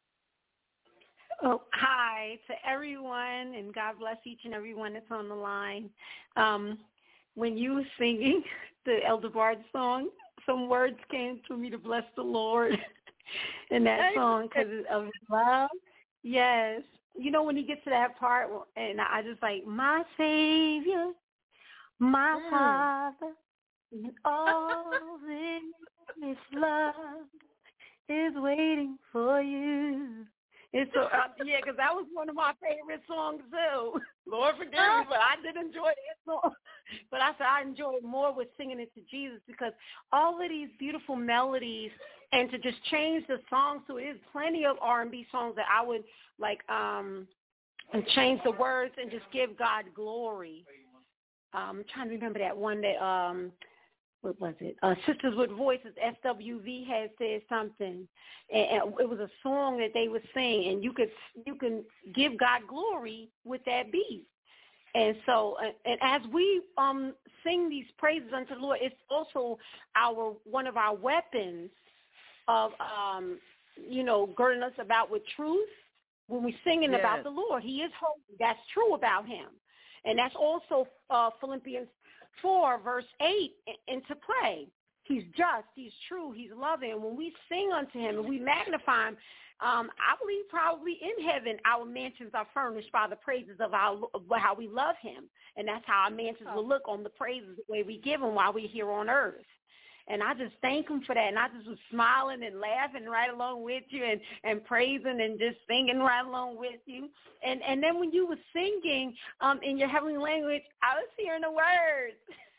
Oh, hi to everyone, and God bless each and every one that's on the line. Um, when you were singing the Elder Bard song, some words came to me to bless the Lord in that song because of his love. Yes. You know, when he gets to that part, and I just like, my Savior, my mm. Father, and all this love is waiting for you. It's so, uh, yeah, because that was one of my favorite songs, too. Lord forgive me, but I did enjoy that song. But I said I enjoyed more with singing it to Jesus because all of these beautiful melodies and to just change the songs. So there's plenty of R and B songs that I would, like, um, and change the words and just give God glory. Um, I'm trying to remember that one that, um, what was it? Uh, Sisters with Voices, S W V had said something, and, and it was a song that they would sing, and you could you can give God glory with that beat. And so, and as we um sing these praises unto the Lord, it's also our one of our weapons of um you know girding us about with truth when we're singing yes. about the Lord. He is holy. That's true about him, and that's also uh, Philippians four, verse eight, into play. He's just, he's true, he's loving. When we sing unto him and we magnify him, um, I believe probably in heaven our mansions are furnished by the praises of our how we love him. And that's how our mansions will look, on the praises the way we give him while we're here on earth. And I just thank him for that. And I just was smiling and laughing right along with you and, and praising and just singing right along with you. And and then when you were singing um, in your heavenly language, I was hearing the words.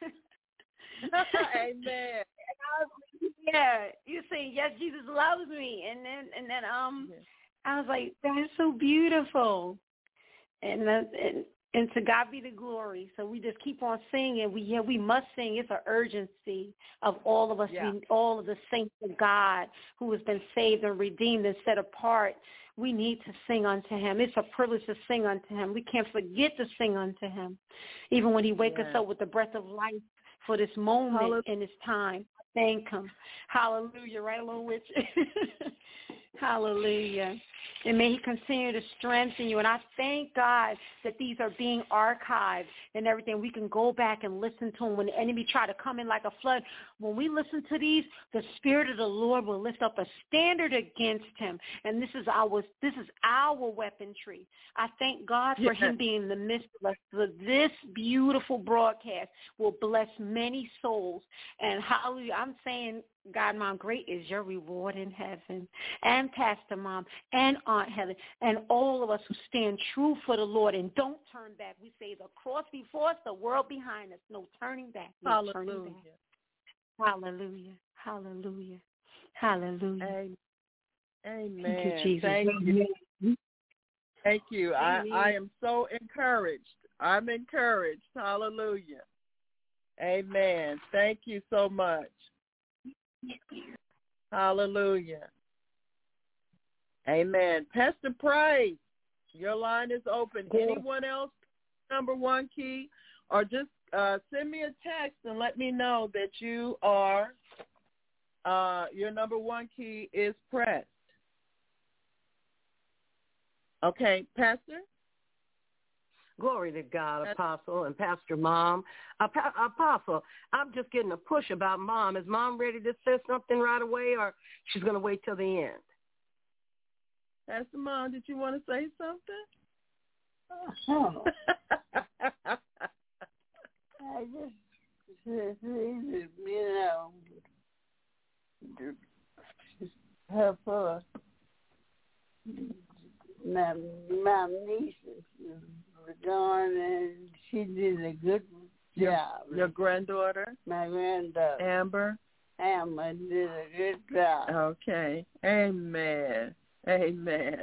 Amen. And I was, yeah, you say, yes, Jesus loves me. And then and then um, yeah. I was like, that is so beautiful. And, uh, and And to God be the glory. So we just keep on singing. We yeah, we must sing. It's an urgency of all of us, yeah. being, all of the saints of God who has been saved and redeemed and set apart. We need to sing unto him. It's a privilege to sing unto him. We can't forget to sing unto him, even when he wakes yeah. us up with the breath of life for this moment Hallelujah. In this time. Thank him. Hallelujah. Right along with you. Hallelujah. And may he continue to strengthen you. And I thank God that these are being archived and everything. We can go back and listen to them when the enemy try to come in like a flood. When we listen to these, the Spirit of the Lord will lift up a standard against him. And this is our this is our weaponry. I thank God for yes. him being in the midst of us. So this beautiful broadcast will bless many souls. And hallelujah, I'm saying, God, Mom, great is your reward in heaven. And Pastor Mom and Aunt Helen and all of us who stand true for the Lord and don't turn back. We say the cross before us, the world behind us. No turning back. No Hallelujah. turning back. Hallelujah. Hallelujah. Hallelujah. Amen. Thank you, Jesus. Thank you. Thank you. I, I am so encouraged. I'm encouraged. Hallelujah. Amen. Thank you so much. Hallelujah. Amen. Pastor Price, your line is open. Anyone else, number one key, or just uh, send me a text and let me know that you are, uh, your number one key is pressed. Okay, Pastor? Glory to God, Apostle and Pastor Mom. Apostle, I'm just getting a push about Mom. Is Mom ready to say something right away, or she's going to wait till the end? Pastor Mom, did you want to say something? Oh. I just, you know, help her. My, my niece was gone, and she did a good your, job. Your granddaughter? My granddaughter. Amber? Amber did a good job. Okay. Amen. Amen.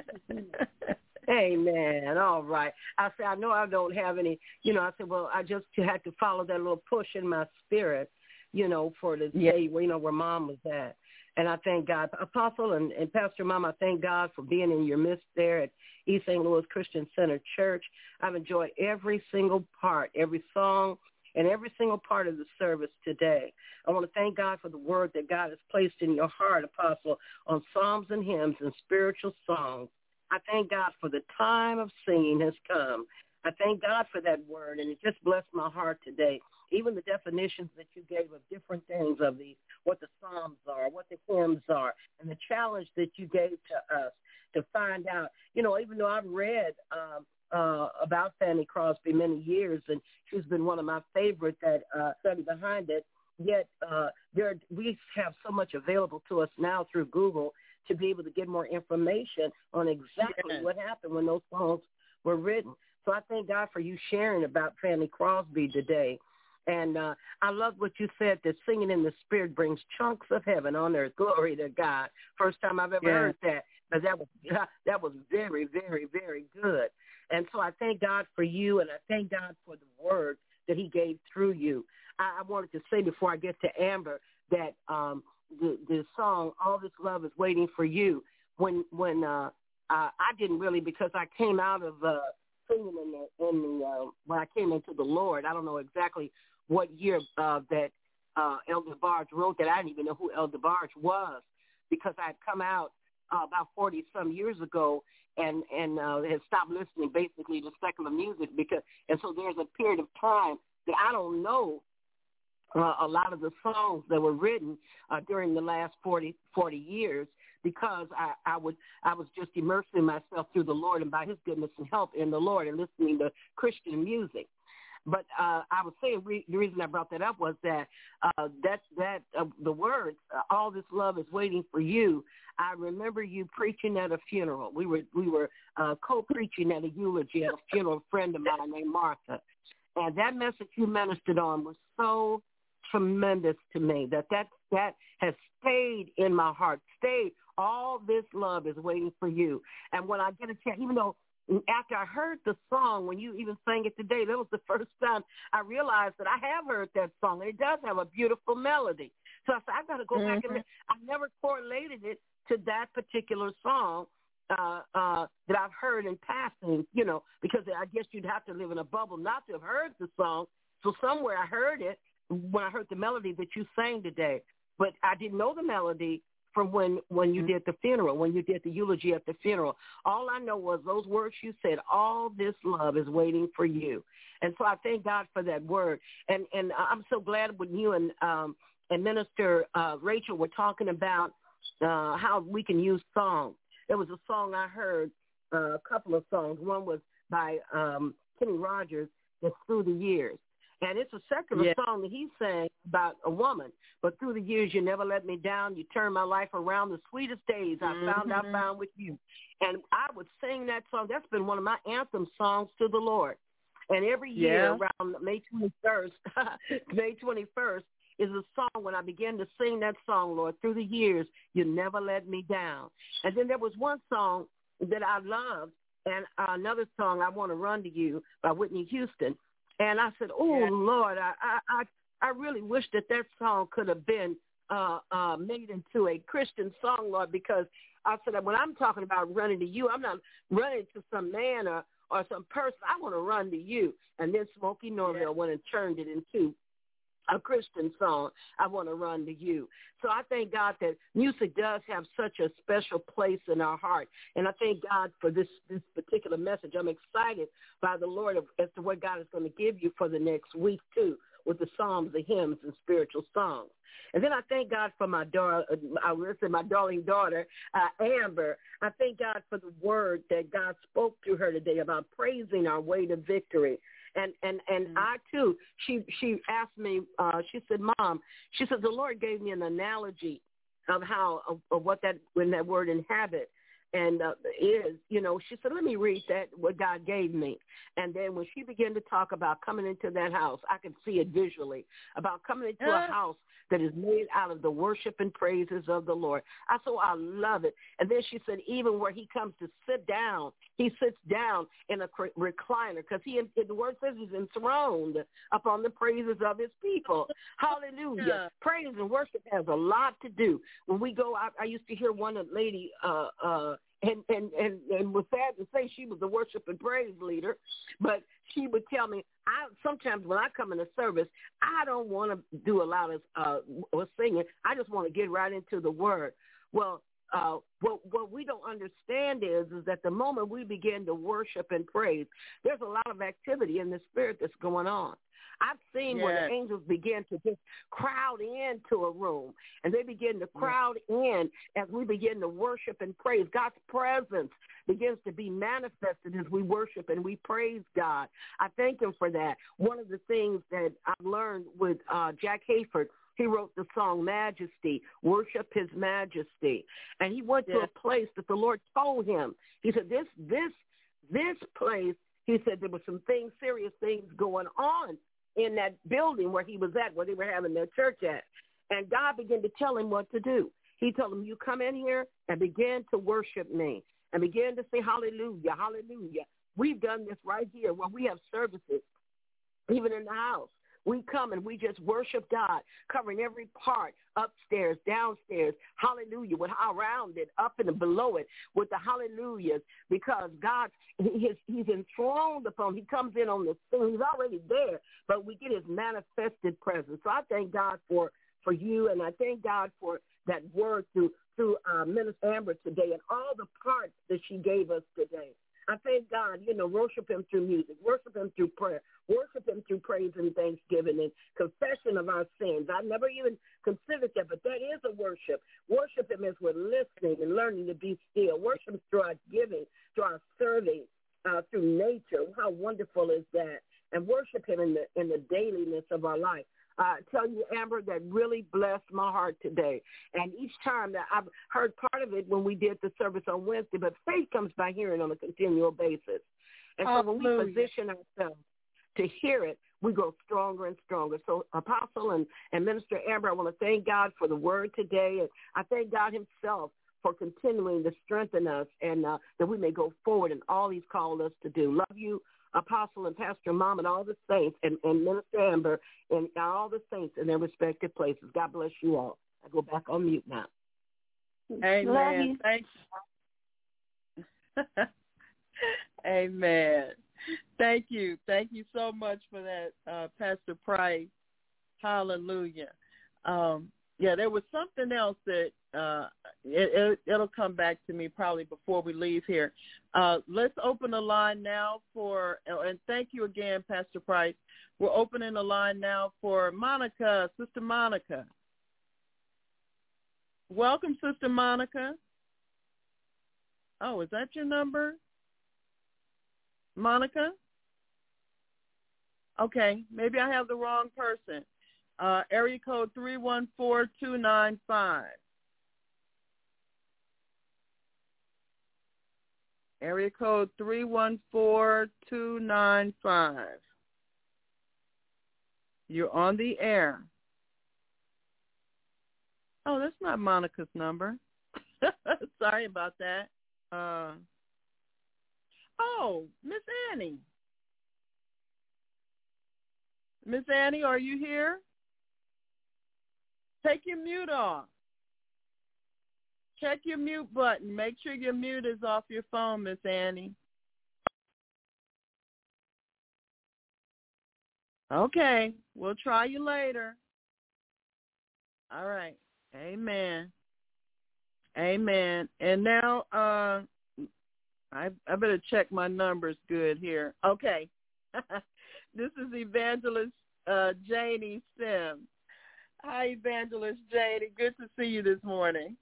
Amen. All right. I said, I know I don't have any, you know, I said, well, I just had to follow that little push in my spirit, you know, for the yeah. day, you know, where Mom was at. And I thank God. Apostle and, and Pastor Mom, I thank God for being in your midst there at East Saint Louis Christian Center Church. I've enjoyed every single part, every song, and every single part of the service today. I want to thank God for the word that God has placed in your heart, Apostle, on psalms and hymns and spiritual songs. I thank God for the time of singing has come. I thank God for that word, and it just blessed my heart today. Even the definitions that you gave of different things of these, what the psalms are, what the hymns are, and the challenge that you gave to us to find out. You know, even though I've read um, uh, about Fanny Crosby many years, and she's been one of my favorite that uh, study behind it, yet uh, there we have so much available to us now through Google to be able to get more information on exactly yes. what happened when those songs were written. So I thank God for you sharing about Fanny Crosby today. And uh, I love what you said, that singing in the Spirit brings chunks of heaven on earth. Glory to God. First time I've ever yeah. heard that. But that was that was very, very, very good. And so I thank God for you, and I thank God for the word that he gave through you. I, I wanted to say before I get to Amber that um, the, the song, All This Love Is Waiting for You, when when uh, uh, I didn't really, because I came out of uh, singing in the, in the uh, when I came into the Lord, I don't know exactly what year uh, that uh, Elder Barge wrote that. I didn't even know who Elder Barge was, because I had come out uh, about forty-some years ago and, and uh, had stopped listening basically to secular music. because And so there's a period of time that I don't know uh, a lot of the songs that were written uh, during the last forty, forty years, because I, I would I was just immersing myself through the Lord and by his goodness and help in the Lord and listening to Christian music. But uh, I was saying re- the reason I brought that up was that uh, that that uh, the words uh, "All This Love Is Waiting for You." I remember you preaching at a funeral. We were we were uh, co-preaching at a eulogy at a funeral of a friend of mine named Martha, and that message you ministered on was so tremendous to me that that that has stayed in my heart. Stayed. All this love is waiting for you. And when I get a chance, even though. After I heard the song, when you even sang it today, that was the first time I realized that I have heard that song, and it does have a beautiful melody. So I said, I've got to go mm-hmm. back and I never correlated it to that particular song uh, uh, that I've heard in passing, you know, because I guess you'd have to live in a bubble not to have heard the song. So somewhere I heard it when I heard the melody that you sang today, but I didn't know the melody from when, when you did the funeral, when you did the eulogy at the funeral. All I know was those words you said, all this love is waiting for you. And so I thank God for that word. And and I'm so glad when you and um, and Minister uh, Rachel were talking about uh, how we can use songs. There was a song I heard, uh, a couple of songs. One was by um, Kenny Rogers, It's Through the Years. And it's a secular yeah. song that he sang about a woman. But through the years, you never let me down. You turned my life around. The sweetest days I mm-hmm. found I found with you. And I would sing that song. That's been one of my anthem songs to the Lord. And every year yeah. around May twenty-first, May twenty-first is a song when I began to sing that song, Lord. Through the years, you never let me down. And then there was one song that I loved, and uh, another song, I Want to Run to You, by Whitney Houston. And I said, oh, yeah. Lord, I, I I really wish that that song could have been uh, uh, made into a Christian song, Lord, because I said that when I'm talking about running to you, I'm not running to some man or, or some person. I want to run to you. And then Smokey Norville yeah. went and turned it into a Christian song, I Want to Run to You. So I thank God that music does have such a special place in our heart. And I thank God for this, this particular message. I'm excited by the Lord of, as to what God is going to give you for the next week, too, with the psalms, the hymns, and spiritual songs. And then I thank God for my daughter, I will say my darling daughter, uh, Amber. I thank God for the word that God spoke to her today about praising our way to victory. And and and mm-hmm. I, too, she she asked me, uh, she said, Mom, she said, the Lord gave me an analogy of how, of, of what that, when that word inhabit and uh, is, you know, she said, let me read that, what God gave me. And then when she began to talk about coming into that house, I could see it visually, about coming into uh. a house that is made out of the worship and praises of the Lord. I said, I love it. And then she said, even where he comes to sit down, he sits down in a recliner because he, the word says he's enthroned upon the praises of his people. Hallelujah. Yeah. Praise and worship has a lot to do. When we go out, I used to hear one lady, uh, uh, and, and, and, and was sad to say she was the worship and praise leader, but she would tell me, I sometimes when I come in a service, I don't want to do a lot of uh, singing. I just want to get right into the word. Well, uh, what, what we don't understand is, is that the moment we begin to worship and praise, there's a lot of activity in the spirit that's going on. I've seen yes. where the angels begin to just crowd into a room, and they begin to crowd yes. in as we begin to worship and praise. God's presence begins to be manifested as we worship and we praise God. I thank him for that. One of the things that I've learned with uh, Jack Hayford, he wrote the song Majesty, Worship His Majesty. And he went yes. to a place that the Lord told him. He said, this, this, this place, he said there were some things, serious things going on in that building where he was at, where they were having their church at. And God began to tell him what to do. He told him, you come in here and begin to worship me and begin to say hallelujah, hallelujah. We've done this right here where we have services, even in the house. We come and we just worship God, covering every part, upstairs, downstairs, hallelujah, with around it, up and below it, with the hallelujahs, because God, he's, he's enthroned upon, he comes in on the scene, he's already there, but we get his manifested presence. So I thank God for, for you, and I thank God for that word through, through uh, Minister Amber today and all the parts that she gave us today. I thank God, you know, worship him through music, worship him through prayer, worship him through praise and thanksgiving and confession of our sins. I never even considered that, but that is a worship. Worship him as we're listening and learning to be still. Worship him through our giving, through our serving, uh, through nature. How wonderful is that? And worship him in the in the dailiness of our life. I uh, tell you, Amber, that really blessed my heart today. And each time that I've heard part of it when we did the service on Wednesday, but faith comes by hearing on a continual basis. And so when we position ourselves to hear it, we grow stronger and stronger. So Apostle and, and Minister Amber, I want to thank God for the word today. And I thank God himself for continuing to strengthen us and uh, that we may go forward in all he's called us to do. Love you, Apostle and Pastor Mom and all the saints and, and Minister Amber and all the saints in their respective places. God bless you all. I go back on mute now. Amen. Thank you. Amen. Thank you. Thank you so much for that, uh, Pastor Price. Hallelujah. Um, yeah, there was something else that uh, it, it, it'll come back to me probably before we leave here. Uh, let's open the line now for, and thank you again, Pastor Price. We're opening the line now for Monica, Sister Monica. Welcome, Sister Monica. Oh, is that your number? Monica? Okay, maybe I have the wrong person. Uh, area code three one four, two nine five. Area code three one four, two nine five. You're on the air. Oh, that's not Monica's number. Sorry about that. Uh, oh, Miss Annie. Miss Annie, are you here? Take your mute off. Check your mute button. Make sure your mute is off your phone, Miss Annie. Okay, we'll try you later. All right. Amen. Amen. And now uh, I, I better check my numbers good here. Okay. This is Evangelist uh, Janie Sims. Hi, Evangelist Janie. Good to see you this morning.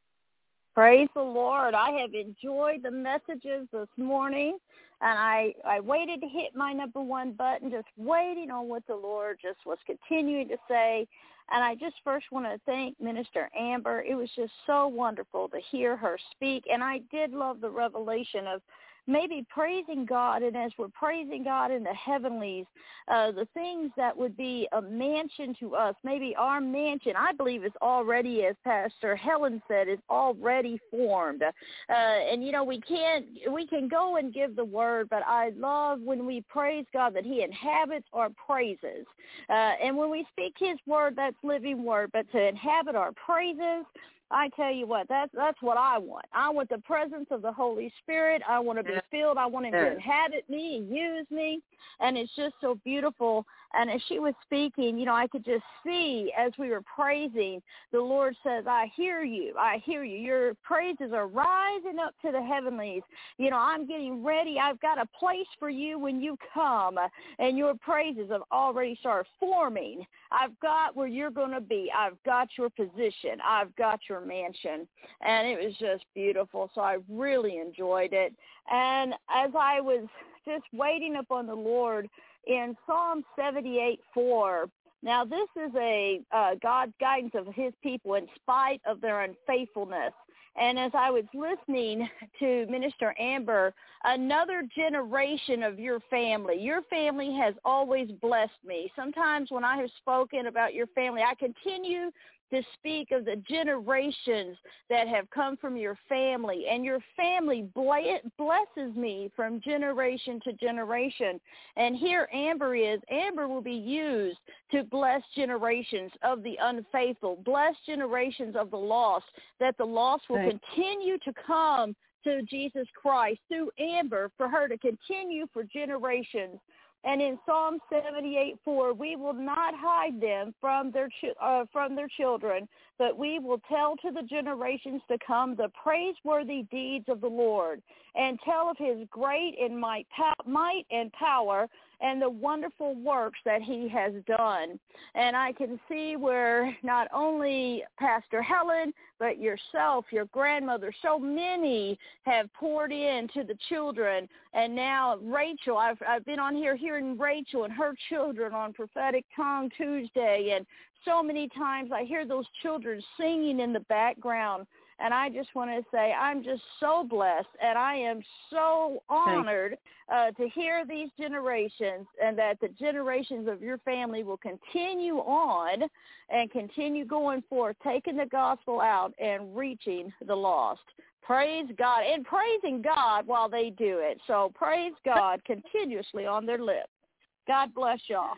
Praise the Lord. I have enjoyed the messages this morning, and I, I waited to hit my number one button, just waiting on what the Lord just was continuing to say. And I just first want to thank Minister Amber. It was just so wonderful to hear her speak, and I did love the revelation of maybe praising God, and as we're praising God in the heavenlies, uh, the things that would be a mansion to us, maybe our mansion, I believe is already, as Pastor Helen said, is already formed. Uh, and, you know, we can't, we can go and give the word, but I love when we praise God that he inhabits our praises. Uh, and when we speak his word, that's living word, but to inhabit our praises, I tell you what, that's that's what I want. I want the presence of the Holy Spirit. I want to be filled. I want him to inhabit me and use me. And it's just so beautiful. And as she was speaking, you know, I could just see as we were praising, the Lord says, I hear you. I hear you. Your praises are rising up to the heavenlies. You know, I'm getting ready. I've got a place for you when you come. And your praises have already started forming. I've got where you're going to be. I've got your position. I've got your mansion. And it was just beautiful. So I really enjoyed it. And as I was just waiting upon the Lord in Psalm seventy-eight four, now this is a uh, God's guidance of his people in spite of their unfaithfulness. And as I was listening to Minister Amber, another generation of your family, your family has always blessed me. Sometimes when I have spoken about your family, I continue to speak of the generations that have come from your family, and your family blesses me from generation to generation. And here Amber is. Amber will be used to bless generations of the unfaithful, bless generations of the lost, that the lost will Thanks. continue to come to Jesus Christ through Amber, for her to continue for generations. And in Psalm seventy-eight four, we will not hide them from their uh, from their children, but we will tell to the generations to come the praiseworthy deeds of the Lord, and tell of his great and might, might and power, and the wonderful works that he has done. And I can see where not only Pastor Helen, but yourself, your grandmother, so many have poured into the children. And now Rachel, I've, I've been on here hearing Rachel and her children on Prophetic Tongue Tuesday, and so many times I hear those children singing in the background. And I just want to say I'm just so blessed, and I am so honored uh, to hear these generations, and that the generations of your family will continue on and continue going forth, taking the gospel out and reaching the lost. Praise God, and praising God while they do it. So praise God continuously on their lips. God bless y'all.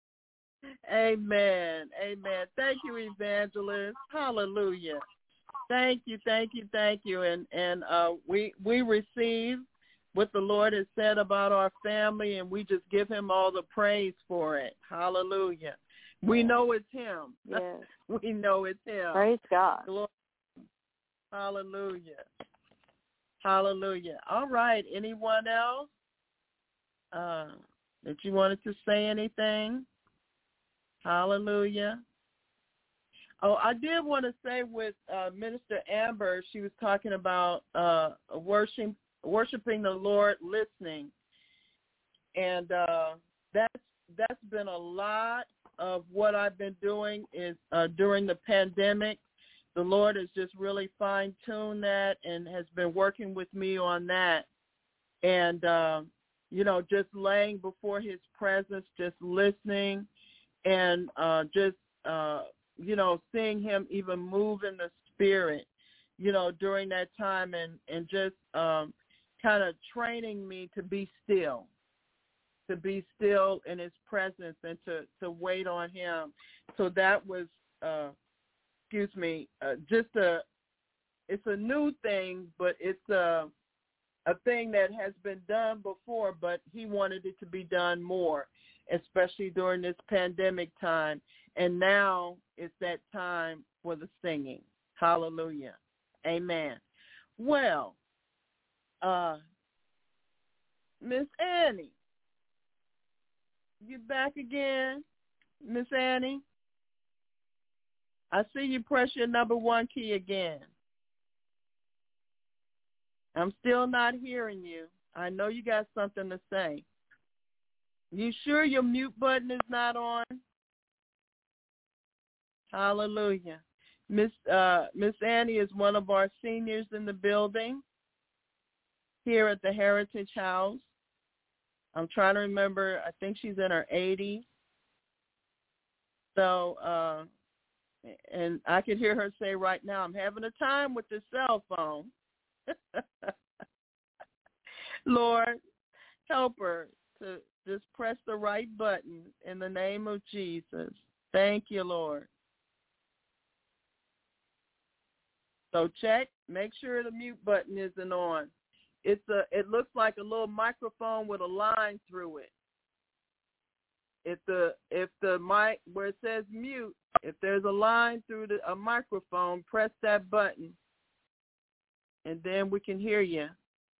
Amen. Amen. Thank you, Evangelist. Hallelujah. Thank you, thank you, thank you. And and uh, we we receive what the Lord has said about our family, and we just give him all the praise for it. Hallelujah. We know it's him. Yes. We know it's him. Praise God. Glory, Hallelujah. Hallelujah. All right. Anyone else uh, that you wanted to say anything? Hallelujah. Oh, I did want to say with uh, Minister Amber, she was talking about uh, worship, worshiping the Lord, listening. And uh, that's, that's been a lot of what I've been doing is uh, during the pandemic. The Lord has just really fine-tuned that and has been working with me on that. And, uh, you know, just laying before his presence, just listening and uh, just, uh, you know, seeing him even move in the spirit, you know, during that time and, and just um, kind of training me to be still, to be still in his presence and to, to wait on him. So that was, uh, excuse me, uh, just a, it's a new thing, but it's a, a thing that has been done before, but he wanted it to be done more, especially during this pandemic time. And now it's that time for the singing. Hallelujah. Amen. Well, uh, Miss Annie, you back again, Miss Annie? I see you press your number one key again. I'm still not hearing you. I know you got something to say. You sure your mute button is not on? Hallelujah. Miss uh, Miss Annie is one of our seniors in the building here at the Heritage House. I'm trying to remember. I think she's in her eighties. So, uh, and I can hear her say right now, I'm having a time with the cell phone. Lord, help her to just press the right button in the name of Jesus. Thank you, Lord. So check, make sure the mute button isn't on. It's a, it looks like a little microphone with a line through it. If the if the mic where it says mute, if there's a line through the, a microphone, press that button, and then we can hear you.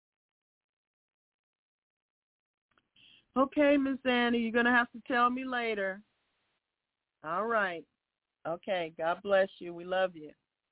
Okay, Miss Annie, you're gonna have to tell me later. All right. Okay. God bless you. We love you.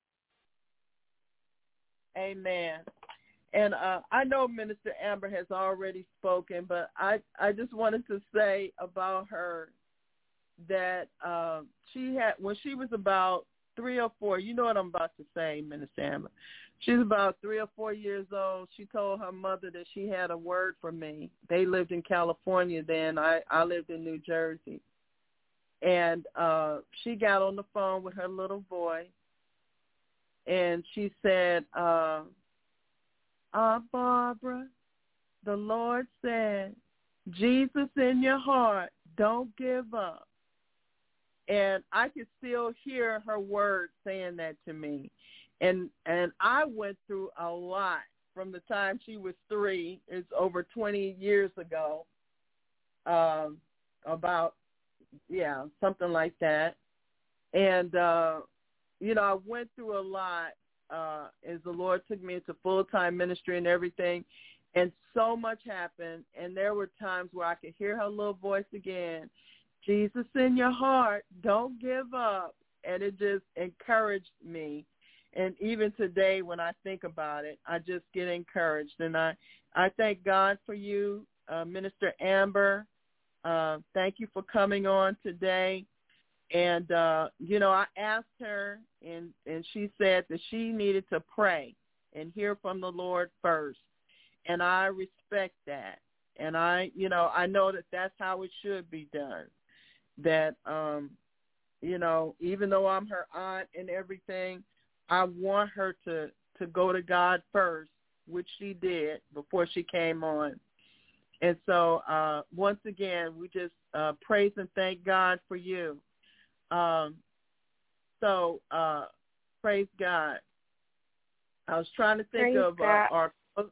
Amen. And uh, I know Minister Amber has already spoken, but I, I just wanted to say about her that uh, she had, when she was about three or four, you know what I'm about to say, Minister Amber. She was about three or four years old. She told her mother that she had a word for me. They lived in California then. I, I lived in New Jersey. And uh, she got on the phone with her little boy, and she said, uh, Ah, Barbara, the Lord said, Jesus in your heart, don't give up. And I could still hear her words saying that to me. And and I went through a lot from the time she was three. It's over twenty years ago, um, about, yeah, something like that. And, uh, you know, I went through a lot. Uh, as the Lord took me into full-time ministry and everything, and so much happened, and there were times where I could hear her little voice again, Jesus in your heart, don't give up, and it just encouraged me. And even today when I think about it, I just get encouraged, and I, I thank God for you, uh, Minister Amber. Uh, thank you for coming on today. And, uh, you know, I asked her, and, and she said that she needed to pray and hear from the Lord first. And I respect that. And I, you know, I know that that's how it should be done. That, um, you know, even though I'm her aunt and everything, I want her to, to go to God first, which she did before she came on. And so uh, once again, we just uh, praise and thank God for you. Um, so, uh, praise God. I was trying to think praise of uh, our,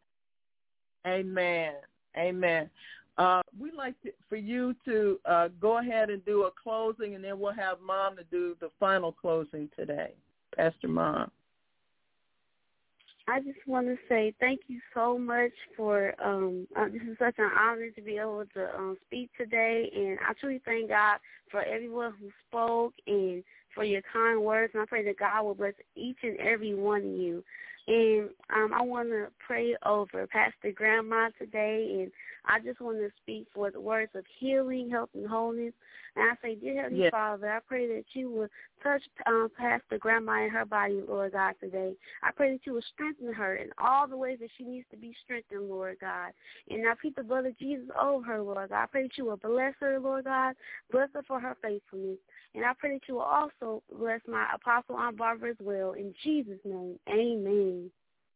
amen, amen. Uh, we'd like to, for you to uh, go ahead and do a closing, and then we'll have Mom to do the final closing today. Pastor Mom. I just want to say thank you so much for, um, uh, this is such an honor to be able to um, speak today, and I truly thank God for everyone who spoke and for your kind words, and I pray that God will bless each and every one of you. And um, I want to pray over Pastor Grandma today, and I just want to speak for the words of healing, health, and wholeness. And I say, dear Heavenly yes. Father, I pray that you will touch um, Pastor Grandma in her body, Lord God, today. I pray that you will strengthen her in all the ways that she needs to be strengthened, Lord God. And I plead the blood of Jesus over her, Lord God. I pray that you will bless her, Lord God. Bless her for her faithfulness. And I pray that you will also bless my Apostle Aunt Barbara as well. In Jesus' name, amen.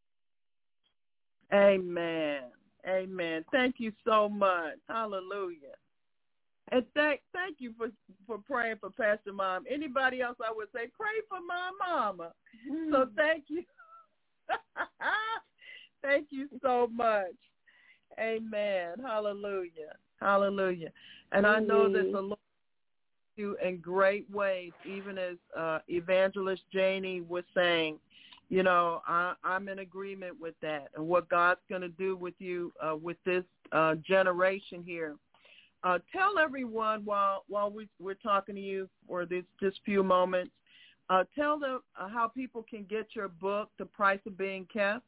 Amen. Amen. Thank you so much. Hallelujah. And thank thank you for, for praying for Pastor Mom. Anybody else, I would say, pray for my mama. Mm. So thank you. Thank you so much. Amen. Hallelujah. Hallelujah. And mm. I know that the Lord you in great ways, even as uh, Evangelist Janie was saying, you know, I, I'm in agreement with that and what God's going to do with you uh, with this uh, generation here. Uh, tell everyone while while we, we're talking to you for this just few moments, uh, tell them uh, how people can get your book, The Price of Being Kept.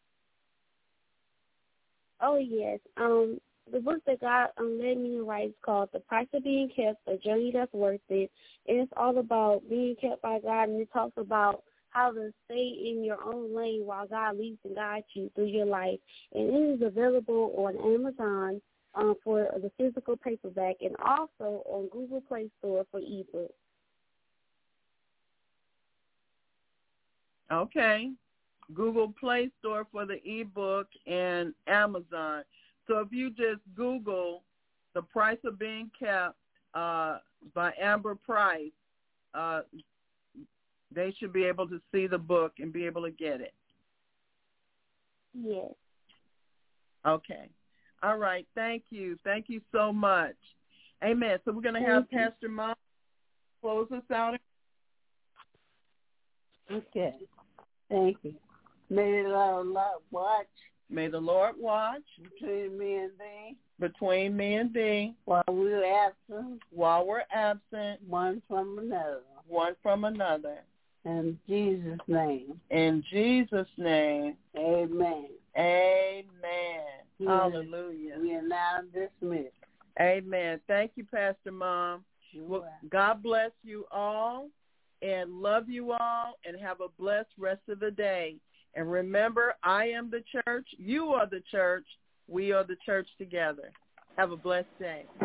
Oh, yes. Um, the book that God um, led me to write is called The Price of Being Kept, A Journey That's Worth It. And it's all about being kept by God, and it talks about how to stay in your own lane while God leads and guides you through your life. And it is available on Amazon um, for the physical paperback and also on Google Play Store for ebook. Okay. Google Play Store for the ebook and Amazon. So if you just Google The Price of Being Kept uh, by Amber Price, uh, they should be able to see the book and be able to get it. Yes. Okay. All right. Thank you. Thank you so much. Amen. So we're going to have Thank Pastor Mom close us out. Okay. Thank you. May the Lord watch. May the Lord watch between me and thee. Between me and thee. While we're absent. While we're absent. One from another. One from another. In Jesus' name. In Jesus' name. Amen. Amen. We Hallelujah. We are now dismissed. Amen. Thank you, Pastor Mom. Well, God bless you all and love you all and have a blessed rest of the day. And remember, I am the church. You are the church. We are the church together. Have a blessed day.